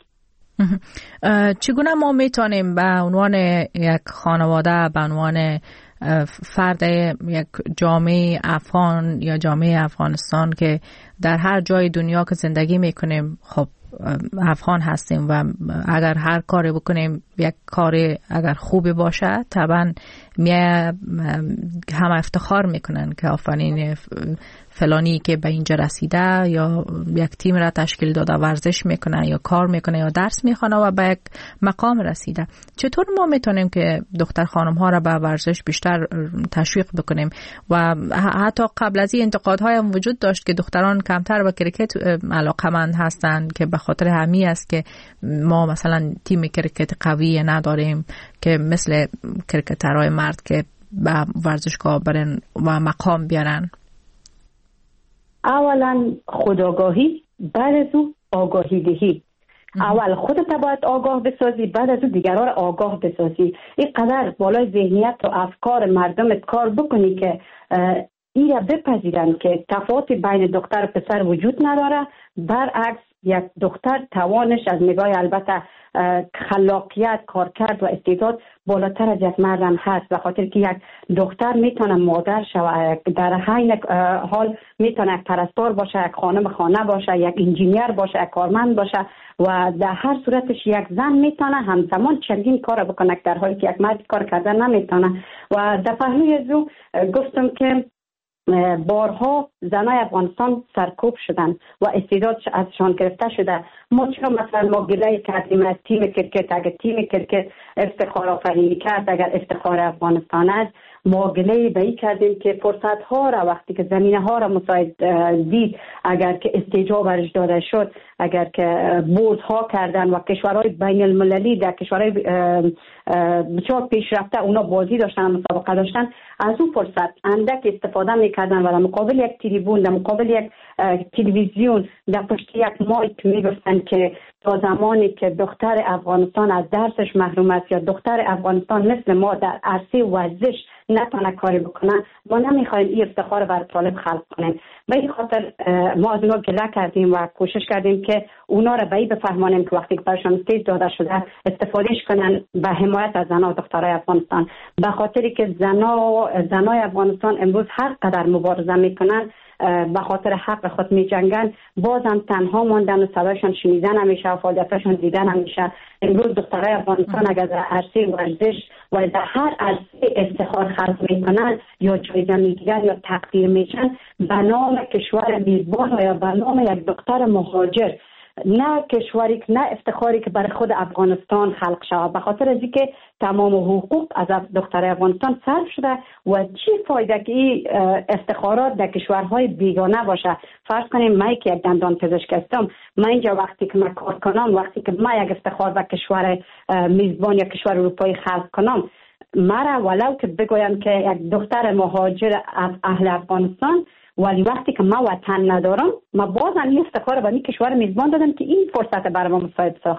چگونه ما میتونیم به عنوان یک خانواده، به عنوان فرد یک جامعه افغان یا جامعه افغانستان که در هر جای دنیا که زندگی میکنیم، خب افغان هستیم و اگر هر کاری بکنیم یک کاری اگر خوبی باشه طبعا هم افتخار میکنن که آفرین فلانی که به اینجا رسیده یا یک تیم را تشکیل داده، ورزش میکنه یا کار میکنه یا درس میخونه و به یک مقام رسیده. چطور ما میتونیم که دختر خانم ها را به ورزش بیشتر تشویق بکنیم؟ و حتی قبل از این انتقادهای هم وجود داشت که دختران کمتر به کرکت علاقمند هستند که به خاطر همین است که ما مثلا تیم کرکت قوی نداریم که مثل کرکترهای مرد که به ورزشگاه برن و مقام بیارن. اولا خودآگاهی، بعد از او آگاهی دهی. اول خودت باید آگاه بسازی، بعد از اون دیگران را آگاه بسازی. این قدر بالای ذهنیت و افکار مردمت کار بکنی که این را بپذیرن که تفاوت بین دختر و پسر وجود نداره. برعکس یک دختر توانش از نگاه البته خلاقیت، کارکرد و استعداد بالاتر از یک مردم هست، به خاطر که یک دختر میتونه مادر شود، در همین حال میتونه یک پرستار باشه، یک خانم خانه باشه، یک انجینیر باشه، یک کارمند باشه و در هر صورتش یک زن میتونه همزمان چندین کار بکنه در حالی که یک مرد کار کردن نمیتونه. و در پهلوی از او گفتم که بارها زنای افغانستان سرکوب شدن و استعداد ازشان گرفته شده. ما چرا مثلا ما گله کردیم از تیم کرکت؟ اگر تیم کرکت افتخار آفرینی کرد، اگر افتخار افغانستان است، ما گله به این کردیم که فرصت ها را وقتی که زمینه ها را مساعد دید، اگر که استیجا برش داده شد، اگر که بورد ها کردن و کشورهای بین المللی در کشورهای بسیار پیشرفته اونا بازی داشتن، مسابقه داشتن، از اون فرصت اندک استفاده میکردن و در مقابل یک تریبون، در مقابل یک تلویزیون، در پشت یک مایک میگفتن که تا زمانی که دختر افغانستان از درسش محروم است یا دختر افغانستان مثل ما در عرصه ورزش نتونه کاری بکنه، ما نمیخوایم این افتخار بر طالب خلق کنیم. به این خاطر ما از اونا گله کردیم و کوشش کردیم که اونا را به این بفهمانیم که وقتی که برشان استیج داده شده استفادهش کنن به حمایت از زنان و دخترای افغانستان. به خاطری که زنا زنای افغانستان امروز هر قدر مبارزه میکنن، به خاطر حق خود می جنگن، بازم تنها ماندن و صدایشان شنیده نمیشه و فعالیتشان دیده نمیشه. امروز دخترای افغانستان اگر در عرصه ورزش و در هر عرصه افتخار خلق میکنن یا جایزه میگیرن یا تقدیر میشن به نام کشور میزبان و یا به نام یک دختر مهاجر، نه کشوری که نه افتخاری که برای خود افغانستان خلق شود، به خاطر از اینکه تمام حقوق از دختر افغانستان صرف شده و چی فایده که این افتخارات در کشورهای بیگانه باشه. فرض کنیم من که یک دندان پزشک هستم، من اینجا وقتی که من کار کنم، وقتی که من یک افتخار در کشور میزبان یا کشور اروپایی خلق کنم، مرا ولو که بگویم که یک دختر مهاجر از اهل افغانستان، ولی وقتی که ما وطن ندارم، ما بازم این افتخار به این کشور میزبان دادم که این فرصت برای ما مساعد ساخت.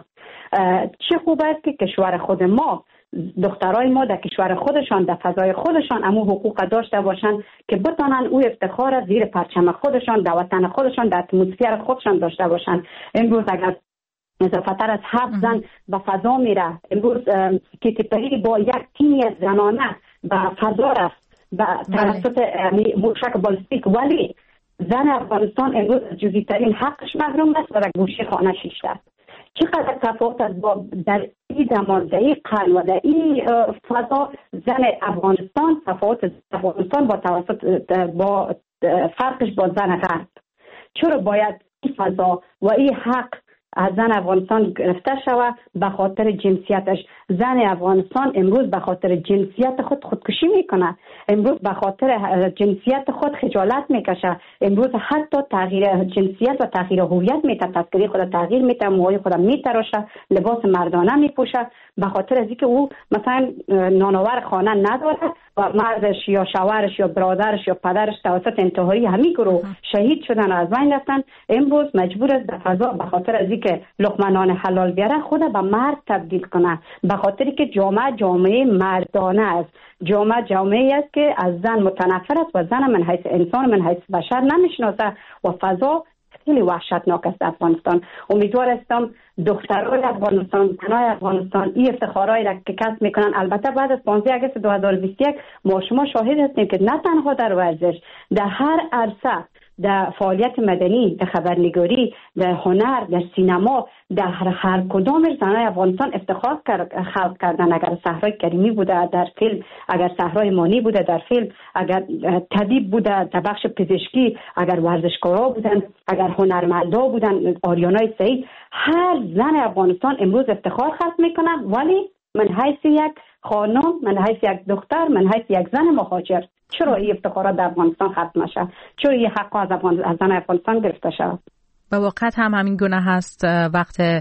چه خوب است که کشور خود ما، دخترای ما در کشور خودشان، در فضای خودشان امو حقوق داشته باشند که بتانن او افتخار زیر پرچم خودشان، در وطن خودشان، در اتمسفر خودشان داشته باشند. امروز اگر اضافتر از هفت زن به فضا میره، امروز کیتی پری با یک تیمی زنانه به فضا رفت با توسط موشک بالستیک، ولی زن افغانستان امروز از جزئی‌ترین حقش محروم است و در گوشه خانه شیشته است. چقدر تفاوت است با در این زمان، در این قرن و در این فضا زن افغانستان، تفاوت افغانستان با توسط با فرقش با زن غرب. چرا باید این فضا و این حق از زن افغانستان گرفته شود به خاطر جنسیتش؟ زن افغانستان امروز به خاطر جنسیت خود خودکشی میکنه، امروز به خاطر جنسیت خود خجالت میکشه، امروز حتی تغییر جنسیت و تغییر هویت میته، تذکری خود تغییر میته، موهای خود میتراشه، لباس مردانه میپوشه، به خاطر از اینکه او مثلا نانآور خانه نداره و مردش یا شوهرش یا برادرش یا پدرش توسط انتحاری همین گروه شهید شدن و از بین رفتن. امروز مجبور است در فضا به خاطر از اینکه لقمه نان حلال بیاره خود به مرد تبدیل کنه، به خاطری که جامعه جامعه مردانه است، جامعه جامعه است که از زن متنفر است و زن من حیث انسان، من حیث بشر نمیشناسه و فضا خیلی وحشتناک است افغانستان. امیدوار هستم دخترای افغانستان، زنای افغانستان این افتخارایی را که کسب میکنن، البته بعد از پانزده آگوست دو هزار و بیست و یک ما شما شاهد هستیم که نه تنها در ورزش، در هر عرصه، در فعالیت مدنی، در خبرنگاری، در هنر، در سینما، در هر, هر کدام زنای افغانستان افتخار خلق کردن. اگر صحرای کریمی بوده در فیلم، اگر صحرای مانی بوده در فیلم، اگر طبیب بوده در بخش پزشکی، اگر ورزشکارا بودن، اگر هنرمندا بودن، آریانای سعید، هر زن افغانستان امروز افتخار خلق میکنن. ولی من حیث یک خانم، من حیث یک دختر، من حیث یک زن مهاجر، چرا این افتخارات در افغانستان ختم نشه؟ چرا این حق از, افغان... از زن افغانستان گرفته شود؟ به واقع هم همین گونه هست. وقت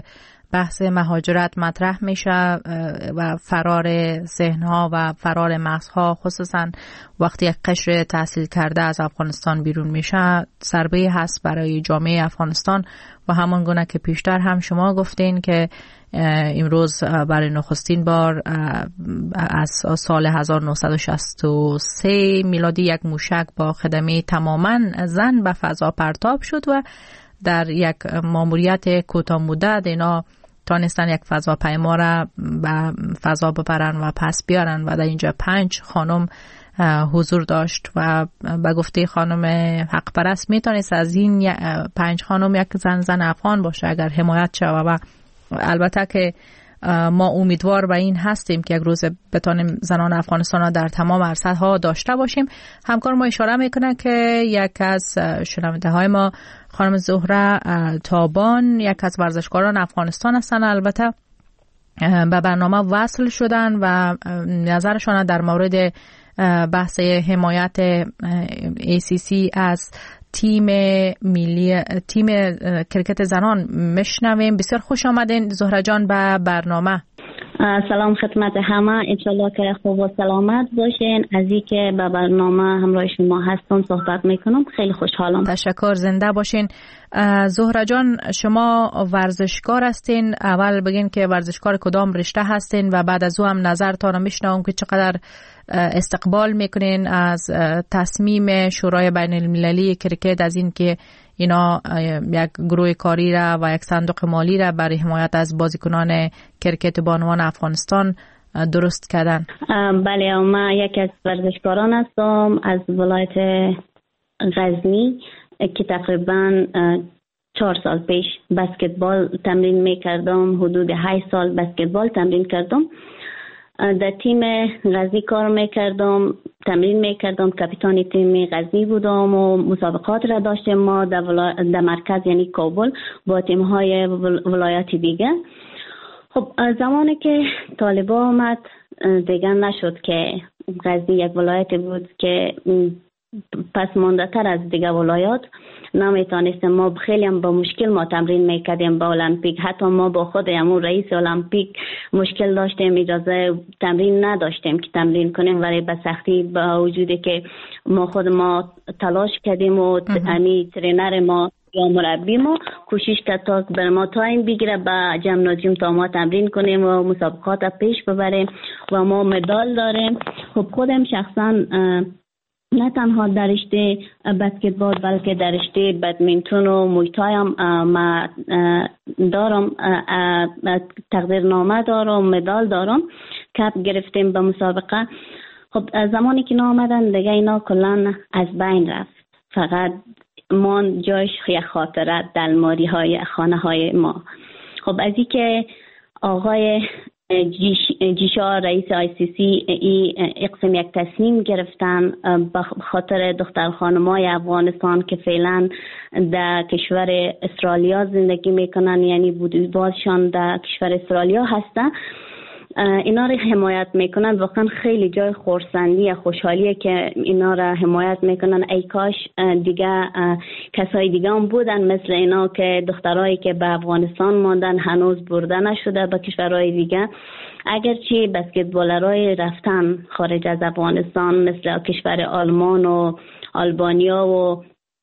بحث مهاجرت مطرح میشه و فرار ذهنها و فرار مغزها، خصوصا وقتی یک قشر تحصیل کرده از افغانستان بیرون میشه، ضربه هست برای جامعه افغانستان. و همون گونه که پیشتر هم شما گفتین که امروز برای نخستین بار از سال هزار و نهصد و شصت و سه میلادی یک موشک با خدمه تماما زن به فضا پرتاب شد و در یک ماموریت کوتاه مدت اینا تانستن یک فضاپیما را به فضا ببرن و پس بیارن و در اینجا پنج خانم حضور داشت و به گفته خانم حق پرست میتونست از این پنج خانم یک زن زن افغان باشه اگر حمایت شود. و البته که ما امیدوار به این هستیم که یک روز بتونیم زنان افغانستان را در تمام عرصه‌ها داشته باشیم. همکار ما اشاره میکنه که یک از شنونده های ما خانم زهره تابان یک از ورزشکاران افغانستان هستند، البته به برنامه وصل شدن و نظرشان در مورد بحث حمایت ای سی سی از تیم ملی تیم کرکت زنان میشنویم. بسیار خوش آمدین زهره جان به برنامه. سلام خدمت همه، انشالله که خوب و سلامت باشین. از این که به برنامه همراه شما هستم صحبت میکنم خیلی خوشحالم. تشکر، زنده باشین. زهره جان شما ورزشکار هستین، اول بگین که ورزشکار کدام رشته هستین و بعد از او هم نظرتان میشنوم که چقدر استقبال میکنین از تصمیم شورای بین المللی کرکت از این که اینا یک گروه کاری را و یک صندوق مالی را برای حمایت از بازیکنان کرکت بانوان افغانستان درست کردن. بله، من یک از ورزشکاران هستم از ولایت غزنی که تقریبا چهار سال پیش بسکتبال تمرین میکردم. حدود هشت سال بسکتبال تمرین کردم. در تیم غزنی کار میکردم، تمرین میکردم، کاپیتان تیم غزنی بودم و مسابقات را داشتیم ما در, ولا... در مرکز یعنی کابل با تیم های ولایت دیگه. خب زمانی که طالبان آمد دیگه نشد که غزنی یک ولایت بود که پس مانده تر از دیگه ولایات، نمیتونستیم. ما خیلی هم با مشکل ما تمرین میکردیم با المپیک. حتی ما با خود همون رئیس المپیک مشکل داشتیم، اجازه تمرین نداشتیم که تمرین کنیم، ولی به سختی با وجودی که ما خود ما تلاش کردیم و امی ترینر ما یا مربی ما کوشش کرد تا بر ما تایم بگیره به جمنازیوم تا ما تمرین کنیم و مسابقات پیش ببریم و ما مدال داریم. خب خودم شخصا نه تنها در رشته بسکتبال بلکه در رشته بدمینتون و مویتای هم ما دارم، تقدیرنامه دارم، مدال دارم، کپ گرفتیم به مسابقه. خب زمانی که اینا آمدن دیگه اینا کلان از بین رفت، فقط مان جایش یک خاطره در الماری های خانه های ما. خب از این که آقای جیشا رئیس آی سی سی ای اقسم یک تصمیم گرفتن به خاطر دختر خانمای افغانستان که فعلا در کشور استرالیا زندگی میکنن، یعنی بازشان در کشور استرالیا هستن، اینا را حمایت میکنن. واقعا خیلی جای خورسندی خوشحالیه که اینا را حمایت میکنن. ای کاش دیگه کسای دیگه هم بودن مثل اینا که دخترایی که به افغانستان ماندن هنوز برده نشده به کشورهای دیگه. اگرچه بسکتبالرای رفتن خارج از افغانستان مثل کشور آلمان و آلبانیا و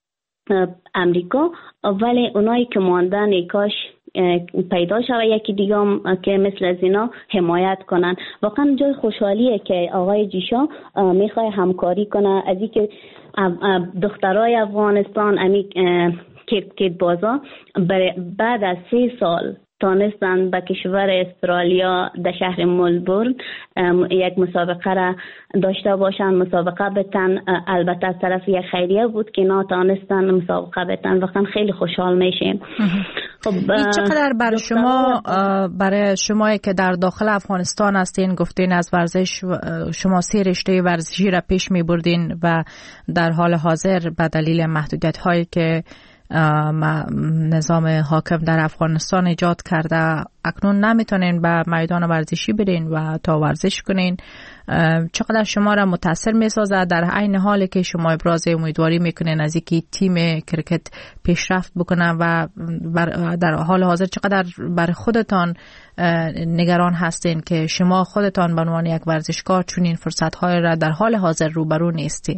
امریکا، ولی اونایی که ماندن ای کاش پیدا شود یکی دیگه هم که مثل از اینا حمایت کنن. واقعا جای خوشحالیه که آقای جیشا میخواه همکاری کنه از این که دخترای افغانستان امی کرکت بازا بعد از سه سال تانستن به کشور استرالیا در شهر ملبورن یک مسابقه را داشته باشن، مسابقه بتن. البته از طرف یک خیریه بود که ناتانستن مسابقه بتن. واقعا خیلی خوشحال میشیم. خب چقدر برای شما برای شما که در داخل افغانستان هستین، گفتین از ورزش شما سه رشته ورزشی را پیش می بردین و در حال حاضر به دلیل محدودیت هایی که نظام حاکم در افغانستان ایجاد کرده، اکنون نمیتونین به میدان ورزشی برین و تا ورزش کنین. چقدر شما را متاثر میسازه در عین حالی که شما ابراز امیدواری میکنین از اینکه تیم کرکت پیشرفت بکنه و در حال حاضر چقدر بر خودتان نگران هستین که شما خودتان به عنوان یک ورزشکار چنین فرصت‌های را در حال حاضر روبرو نیستین؟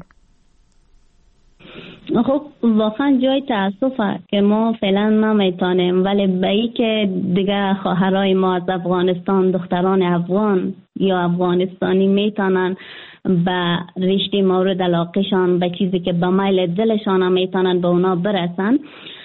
خب واقعا جای تاسفه که ما فعلا نمیتونیم، ولی به ای که دیگه خواهرای ما از افغانستان، دختران افغان یا افغانستانی میتونن به رشته مورد علاقهشان، به چیزی که به میل دلشان میتونن به اونا برسن،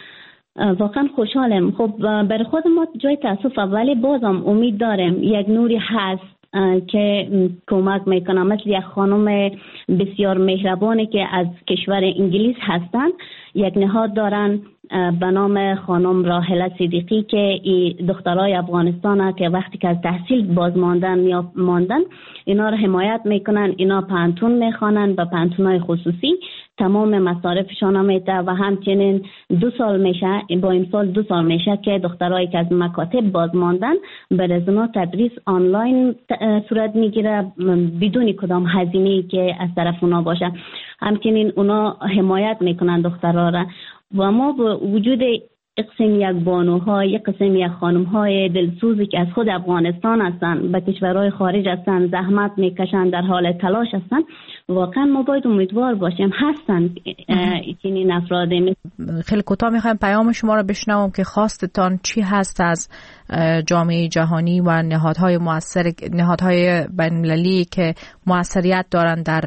واقعا خوشحالم. خب برای خود ما جای تاسفه، ولی بازم امید داریم یک نوری هست که کمک میکنه، مثل یک خانم بسیار مهربانی که از کشور انگلیس هستن، یک نهاد دارن به نام خانم راحله صدیقی که دخترای افغانستان که وقتی که از تحصیل باز ماندن یا ماندن اینا رو حمایت میکنن، اینا پانتون میخوانن به پانتونای خصوصی، تمام مصارفشان میده و همچنین دو سال میشه، با این سال دو سال میشه که دخترایی که از مکاتب باز ماندن برای اونا تدریس آنلاین صورت میگیره بدون کدام هزینه‌ای که از طرف اونا باشه. همچنین اونا حمایت میکنن دخترها را و ما با وجود قسم یک بانوها، یک قسم یک خانمهای دلسوزی که از خود افغانستان هستن، به کشورهای خارج هستن، زحمت میکشن، در حال تلاش هستن، واقعا ما باید امیدوار باشیم هستن چنین افراد. خیلی کوتاه میخوایم پیام شما رو بشنوم که خواستتان چی هست از جامعه جهانی و نهادهای مؤثر، نهادهای بین‌المللی که موثریت دارن در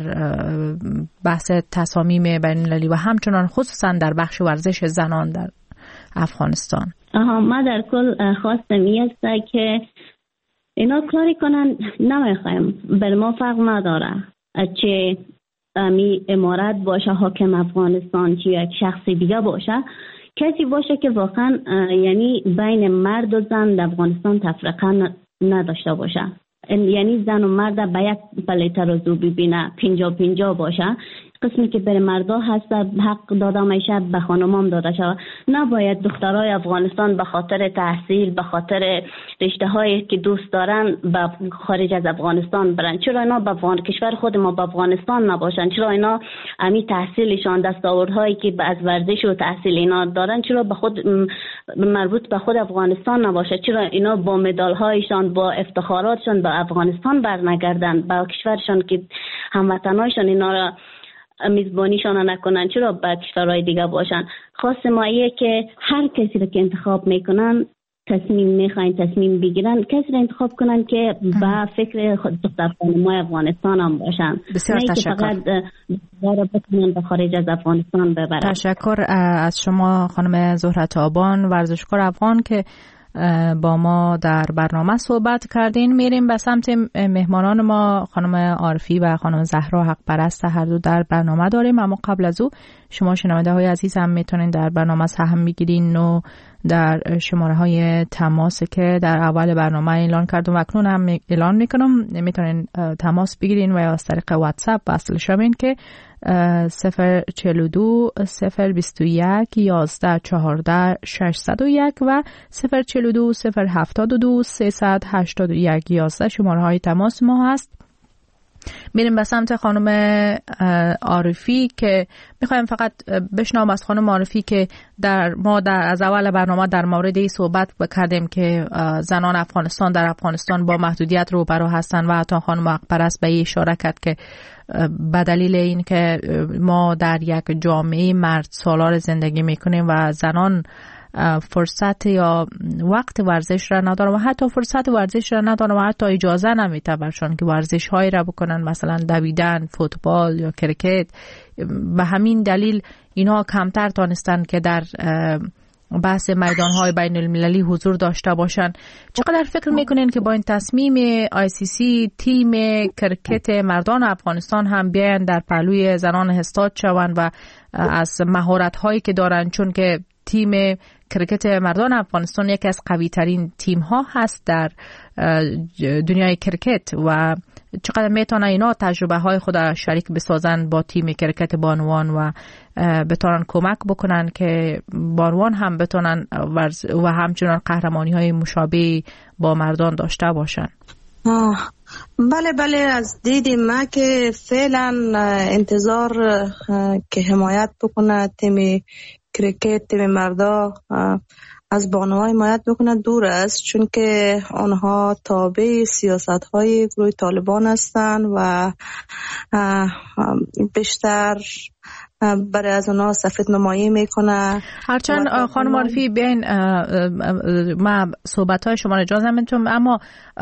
بحث تصامیم بین‌المللی و همچنان خصوصا در بخش ورزش زنان در افغانستان. آها، ما در کل خواستم این است که اینا کاری کنن، نمیخوایم، بر ما فرق نداره چه امی امارت باشه، حاکم افغانستان، چه یک شخص دیگه باشه، کسی باشه که واقعا یعنی بین مرد و زن در افغانستان تفرقه نداشته باشه، یعنی زن و مرد به یک پله ترازو ببینه، پنجا پنجا باشه. قسمی که بر مردا هست حق داده میشه به خانمام داده شود. نباید دخترای افغانستان به خاطر تحصیل، به خاطر رشته هایی که دوست دارن به خارج از افغانستان برن. چرا اینا به افغان کشور خود ما به افغانستان نباشن؟ چرا اینا امی تحصیلشان، دستاوردهایی که از ورزش و تحصیل اینا دارن چرا به خود مربوط به خود افغانستان نباشه؟ چرا اینا با مدال هایشان، با افتخاراتشان به افغانستان برنگردن، با کشورشان که هموطنایشان اینا را میزبانیشان نکنن، چرا به کشورهای دیگه باشن؟ خاص ما ایه که هر کسی رو که انتخاب میکنن، تصمیم میخواین تصمیم بگیرن، کسی رو انتخاب کنن که با فکر خود دختر خانمای افغانستان هم باشن، بسیار نه تشکر. که فقط بارا بتونن به خارج از افغانستان ببرن. تشکر از شما خانم زهره تابان، ورزشکار افغان که با ما در برنامه صحبت کردین. میریم به سمت مهمانان ما، خانم عارفی و خانم زهرا حق پرست، هر دو در برنامه داریم، اما قبل از او شما شنونده های عزیز هم میتونین در برنامه سهم بگیرین و در شماره های تماس که در اول برنامه اعلان کردم و اکنون هم اعلان میکنم میتونین تماس بگیرین و یا از طریق واتساپ وصل شوین که صفر چهل و دو صفر بیست و یک یازده چهارده ششصد و یک و صفر چهل و دو صفر هفتاد و دو سیصد هشتاد و یک یازده شماره های تماس ما هست. میریم به سمت خانم عارفی که میخوایم فقط بشنوم از خانم عارفی که در ما در از اول برنامه در مورد این صحبت کردیم که زنان افغانستان در افغانستان با محدودیت روبرو هستن و حتی خانم حق پرست به اشاره کرد که به دلیل این که ما در یک جامعه مرد سالار زندگی میکنیم و زنان فرصت یا وقت ورزش را ندارن و حتی فرصت ورزش را ندارن و حتی اجازه نمیده برشان که ورزش هایی را بکنن، مثلا دویدن، فوتبال یا کرکت. به همین دلیل اینا کمتر تانستن که در بحث میدان های بین المللی حضور داشته باشن. چقدر فکر میکنین که با این تصمیم آی سی سی تیم کرکت مردان افغانستان هم بیاین در پهلوی زنان استاد شوند و از مهارت هایی که دارن، چون که تیم کرکت مردان افغانستان یکی از قوی ترین تیم ها هست در دنیای کرکت و چقدر میتونه اینا تجربه های خود را شریک بسازن با تیم کرکت بانوان و بتونن کمک بکنن که بانوان هم بتونن و همچنان قهرمانی های مشابه با مردان داشته باشن. آه. بله بله از دید ما که فعلا انتظار که حمایت بکنه تیم کرکت تیم مردا از بانوان حمایت بکنه دور است، چون که آنها تابع سیاست های گروه طالبان هستند و بیشتر برای از اونا سفید نمایی میکنه. هرچند خانم عارفی بیاین ما صحبت های شما رو اجازه میتونم، اما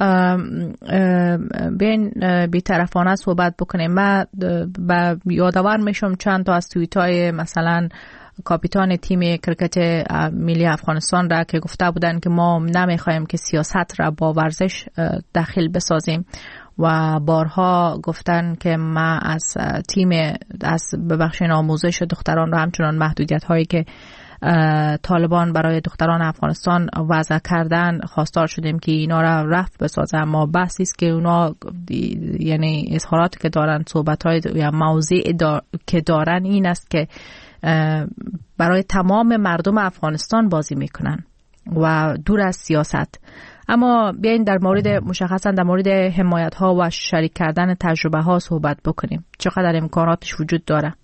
بیاین بی‌طرفانه صحبت بکنیم. من با یادآور میشم چند تا از توییت های مثلا کاپیتان تیم کرکت ملی افغانستان را که گفته بودن که ما نمیخوایم که سیاست را با ورزش داخل بسازیم و بارها گفتن که ما از تیم از ببخشید آموزش دختران را همچنان محدودیت هایی که طالبان برای دختران افغانستان وضع کردن خواستار شدیم که اینا را رفع بسازن. اما بحثی است که اونا یعنی اظهاراتی که دارن، صحبت های یا موضوعی دار که دارن این است که برای تمام مردم افغانستان بازی میکنن و دور از سیاست. اما بیاین در مورد مشخصا در مورد حمایت ها و شریک کردن تجربه ها صحبت بکنیم. چقدر امکاناتش وجود داره؟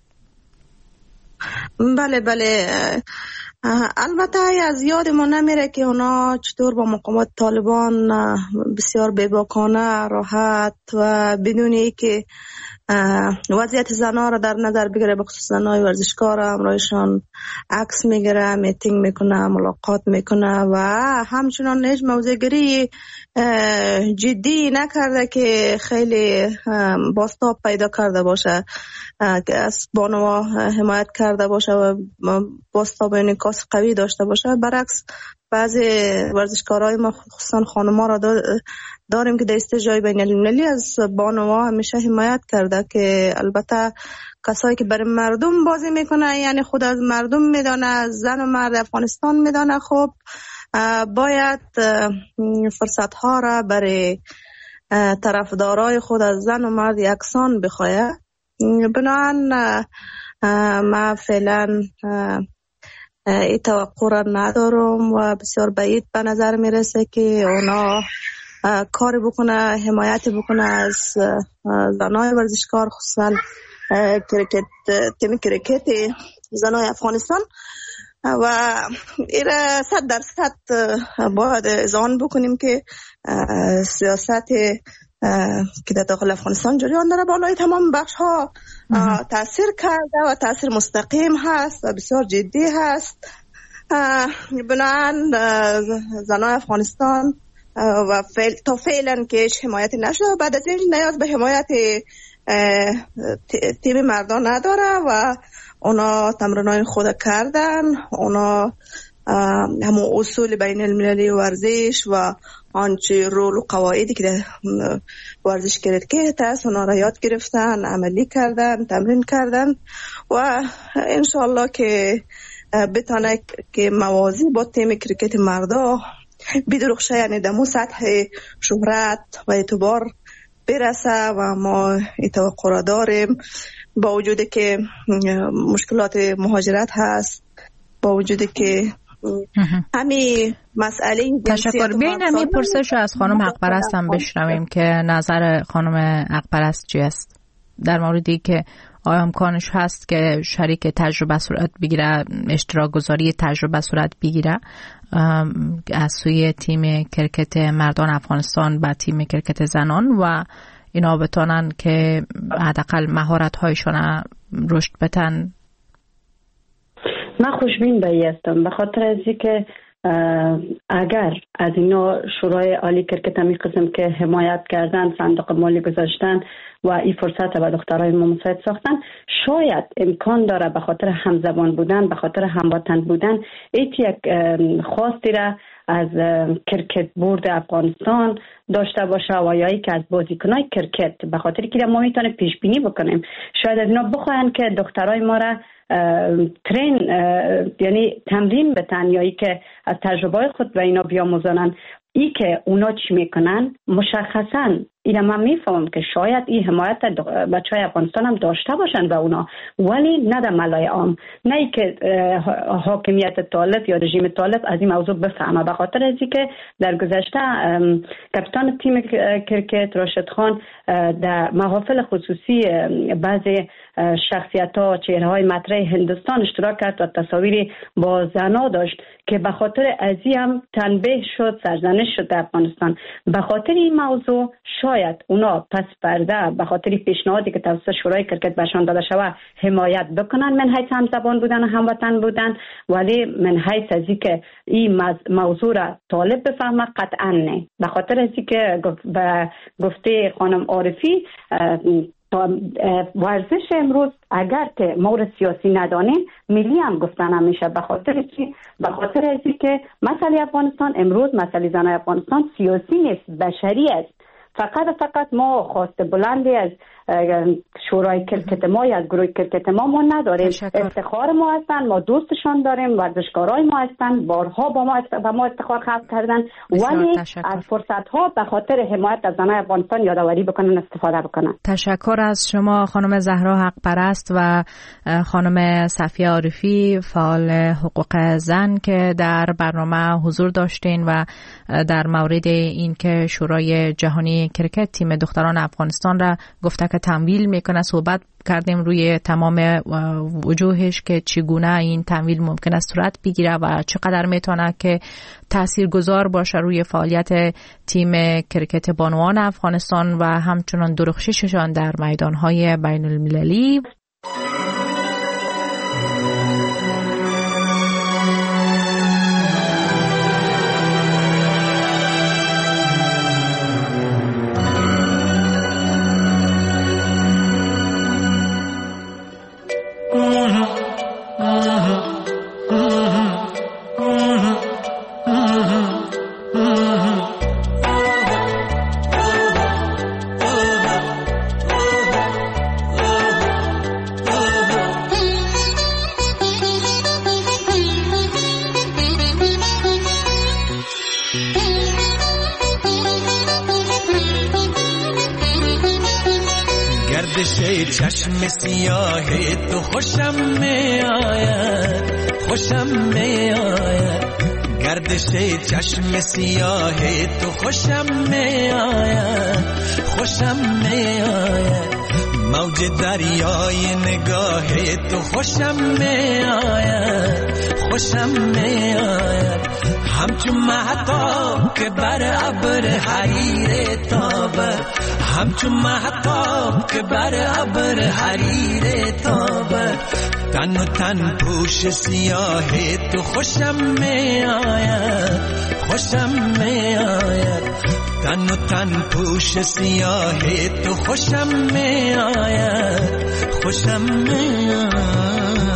بله بله البته از یادمون نمیره که اونا چطور با مقامات طالبان بسیار بی‌باکانه راحت و بدون اینکه وضعیت زنها را در نظر بگیره، به خصوص زنهای ورزشکار همراهشان عکس میگیره، میتینگ میکنه، ملاقات میکنه و همچنان هیچ موضوعگیری جدی نکرده که خیلی بازتاب پیدا کرده باشه که از بانوا حمایت کرده باشه و بازتاب انعکاس قوی داشته باشه. برعکس بعضی ورزشکارای ما خصوصا خانم‌ها را داریم که در استجای بین المللی از بانوا همیشه حمایت کرده که البته کسایی که برای مردم بازی میکنه یعنی خود از مردم میدانه، زن و مرد افغانستان میدانه، خب باید فرصت ها را برای طرفدارای خود از زن و مرد یکسان بخواه. بنابراین ما فعلا این توقع را ندارم و بسیار بعید به نظر میرسه که اونا کار بکنه، حمایت بکنه از زنای ورزشکار، خصوصا کرکت تیم کرکت زنای افغانستان و ایره صد درصد باید اذعان بکنیم که سیاست که در داخل افغانستان جریان داره بالای تمام بخش ها تاثیر کرده و تاثیر مستقیم هست و بسیار جدی هست. بنابراین زنای افغانستان و فعل تا فعلا که هیچ حمایت نشده و بعد از این نیاز به حمایت تیم مردان نداره و اونا تمرینای خود کردن، اونا همون اصول بین المللی ورزش و آنچه رول و قواعدی که ورزش کرکت هست اونا را یاد گرفتن، عملی کردن، تمرین کردن و انشالله که بتانه که موازی با تیم کرکت مردا بدرخشه، یعنی دمو سطح شهرت و اعتبار برسه و ما این توقع را داریم. با وجودی که مشکلات مهاجرت هست، با وجودی که همین مسئله تشکر. بین همین پرسش از خانم حقپرست هم بشنویم که نظر خانم حقپرست چی است در موردی که آیا امکانش هست که شریک تجربه صورت بگیره، اشتراک گذاری تجربه صورت بگیره از سوی تیم کرکت مردان افغانستان با تیم کرکت زنان و اینا بتونن که حداقل مهارت هایشون رشد بدن. من خوشبین به این هستم به خاطر از اینکه اگر از اینا شورای عالی کرکت همی قسم که حمایت کردن، صندوق مالی گذاشتن و این فرصت به دخترای ما مساعد ساختن، شاید امکان داره به خاطر همزبان بودن، به خاطر هموطن بودن، ایت یک خواستی را از کرکت بورد افغانستان داشته باشه و یا که از بازیکنای کرکت، به خاطر که ما میتونه پیش بینی بکنیم شاید از اینا بخواین که دخترای ما را ترین یعنی تمرین بتن یا ای که از تجربه خود به اینا بیاموزانن. ای که اونا چی میکنن مشخصا اینا من میفهمم که شاید این حمایت بچه های افغانستان هم داشته باشن به اونا، ولی نه در ملای عام، نه ای که حاکمیت طالب یا رژیم طالب از این موضوع بفهمه. به خاطر از این که در گذشته کپتان تیم کرکت راشد خان در محافل خصوصی بعضی شخصیت ها چهره های مطرح هندوستان اشتراک کرد و تصاویری با زنا داشت که به خاطر از این هم تنبیه شد، سرزنش شد در افغانستان. به خاطر این موضوع شاید اونا پس پرده به خاطر پیشنهادی که توسط شورای کرکت بهشان داده شود حمایت بکنن من حیث هم زبان بودن و هموطن بودن، ولی من حیث از این که این موضوع را طالب بفهمه قطعا نه. به خاطر از این که به گفته خانم عارفی ورزش امروز اگر که مورد سیاسی ندانیم ملی هم گفتن همیشه، به خاطر چی؟ به خاطر از این که مسئله افغانستان امروز مسئله زنای افغانستان سیاسی نیست، بشری است. فقط فقط ما خواست بلندی از شورای کرکت ما یا از گروه کرکت ما ما نداریم. افتخار ما هستن، ما دوستشان داریم، ورزشکارای ما هستن، بارها با ما با ما افتخار خلق کردن، ولی از فرصت ها به خاطر حمایت از زنای افغانستان یادآوری بکنن، استفاده بکنن. تشکر از شما خانم زهرا حق پرست و خانم صفیه عارفی فعال حقوق زن که در برنامه حضور داشتین و در مورد این که شورای جهانی کرکت تیم دختران افغانستان را گفته که تمویل میکنه صحبت کردیم روی تمام وجوهش که چگونه این تمویل ممکن است صورت بگیره و چقدر میتونه که تاثیرگذار باشه روی فعالیت تیم کرکت بانوان افغانستان و همچنان درخشششان در میدانهای بین المللی. چشم سیاه تو خوشم می آید، خوشم می آید، گردش چشم سیاه تو خوشم می آید، خوشم می آید، موج دریای نگاه تو خوشم می آید، خوشم می آید، همچون مهتاب که بر ابر حریر تابه، همچون مهتاب که بر ابر حریر تابه، تن و تن پوش سیاه تو خوشم می آید، خوشم می آید، تن و تن پوش سیاه تو خوشم می آید، خوشم می آید.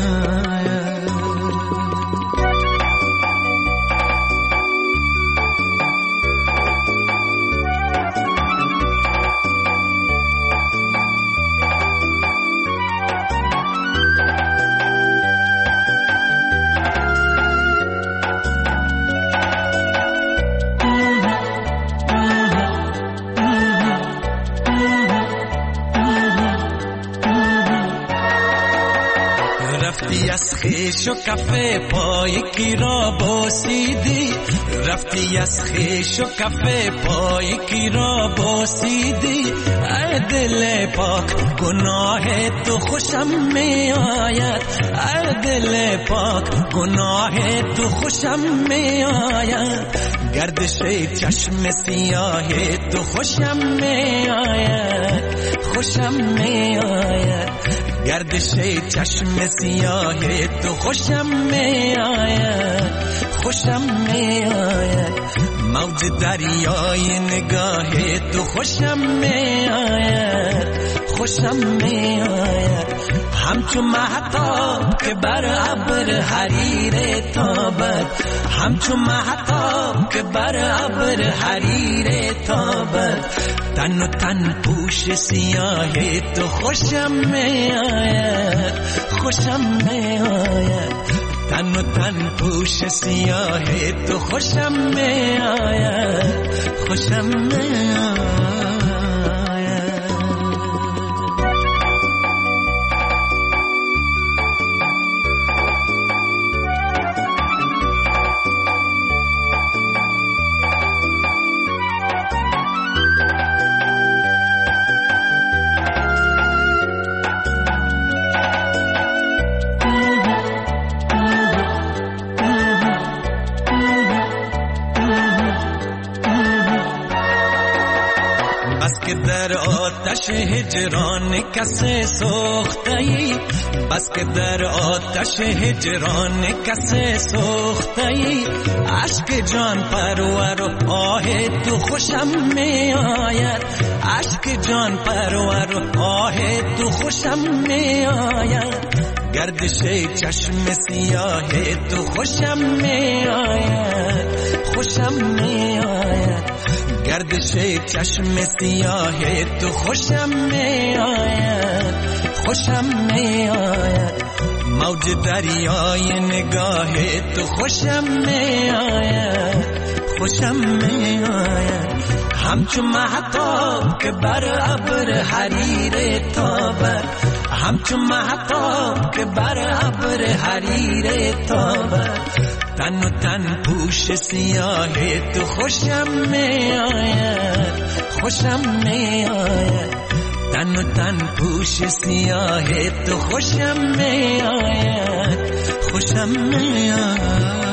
از خیش و کفه پای کی را بوسیدی، رفتی از خیش و کفه پای کی را بوسیدی، ای دل پاک گناه تو خوشم می آید، ای دل پاک گناه تو خوشم می آید، گردش چشم سیاه تو خوشم می آید، خوشم می آید، گردش چشم سیاه تو خوشم می آید، خوشم می آید، موج دریای نگاه تو خوشم می آید، خوشم می آید، همچو مهتاب که بر ابر حریر تابد، همچو مهتاب که بر ابر حریر تابد. تن و تن پوش سیاه تو خوشم می آید، خوشم می آید. تن و تن پوش سیاه تو خوشم می آید، خوشم می آید. بس که در آتش هجران کسی سوخته‌ای، بس که در آتش هجران کسی سوخته‌ای. عشق جان پرور و آه تو خوشم می آید، عشق جان پرور و آه تو خوشم می آید. گردش چشم سیاه تو خوشم می آید، خوشم می آید. گردش چشم سیاه تو خوشم می آید، خوشم می آید. موج دریای نگاه تو خوشم می آید، خوشم می آید. همچو مهتاب که بر ابر حریر تابد، همچو مهتاب که بر ابر حریر تابد. تن و تن پوش سیاه تو خوشم می آید، خوشم می آید. تن و تن پوش سیاه تو خوشم می آید، خوشم می آید.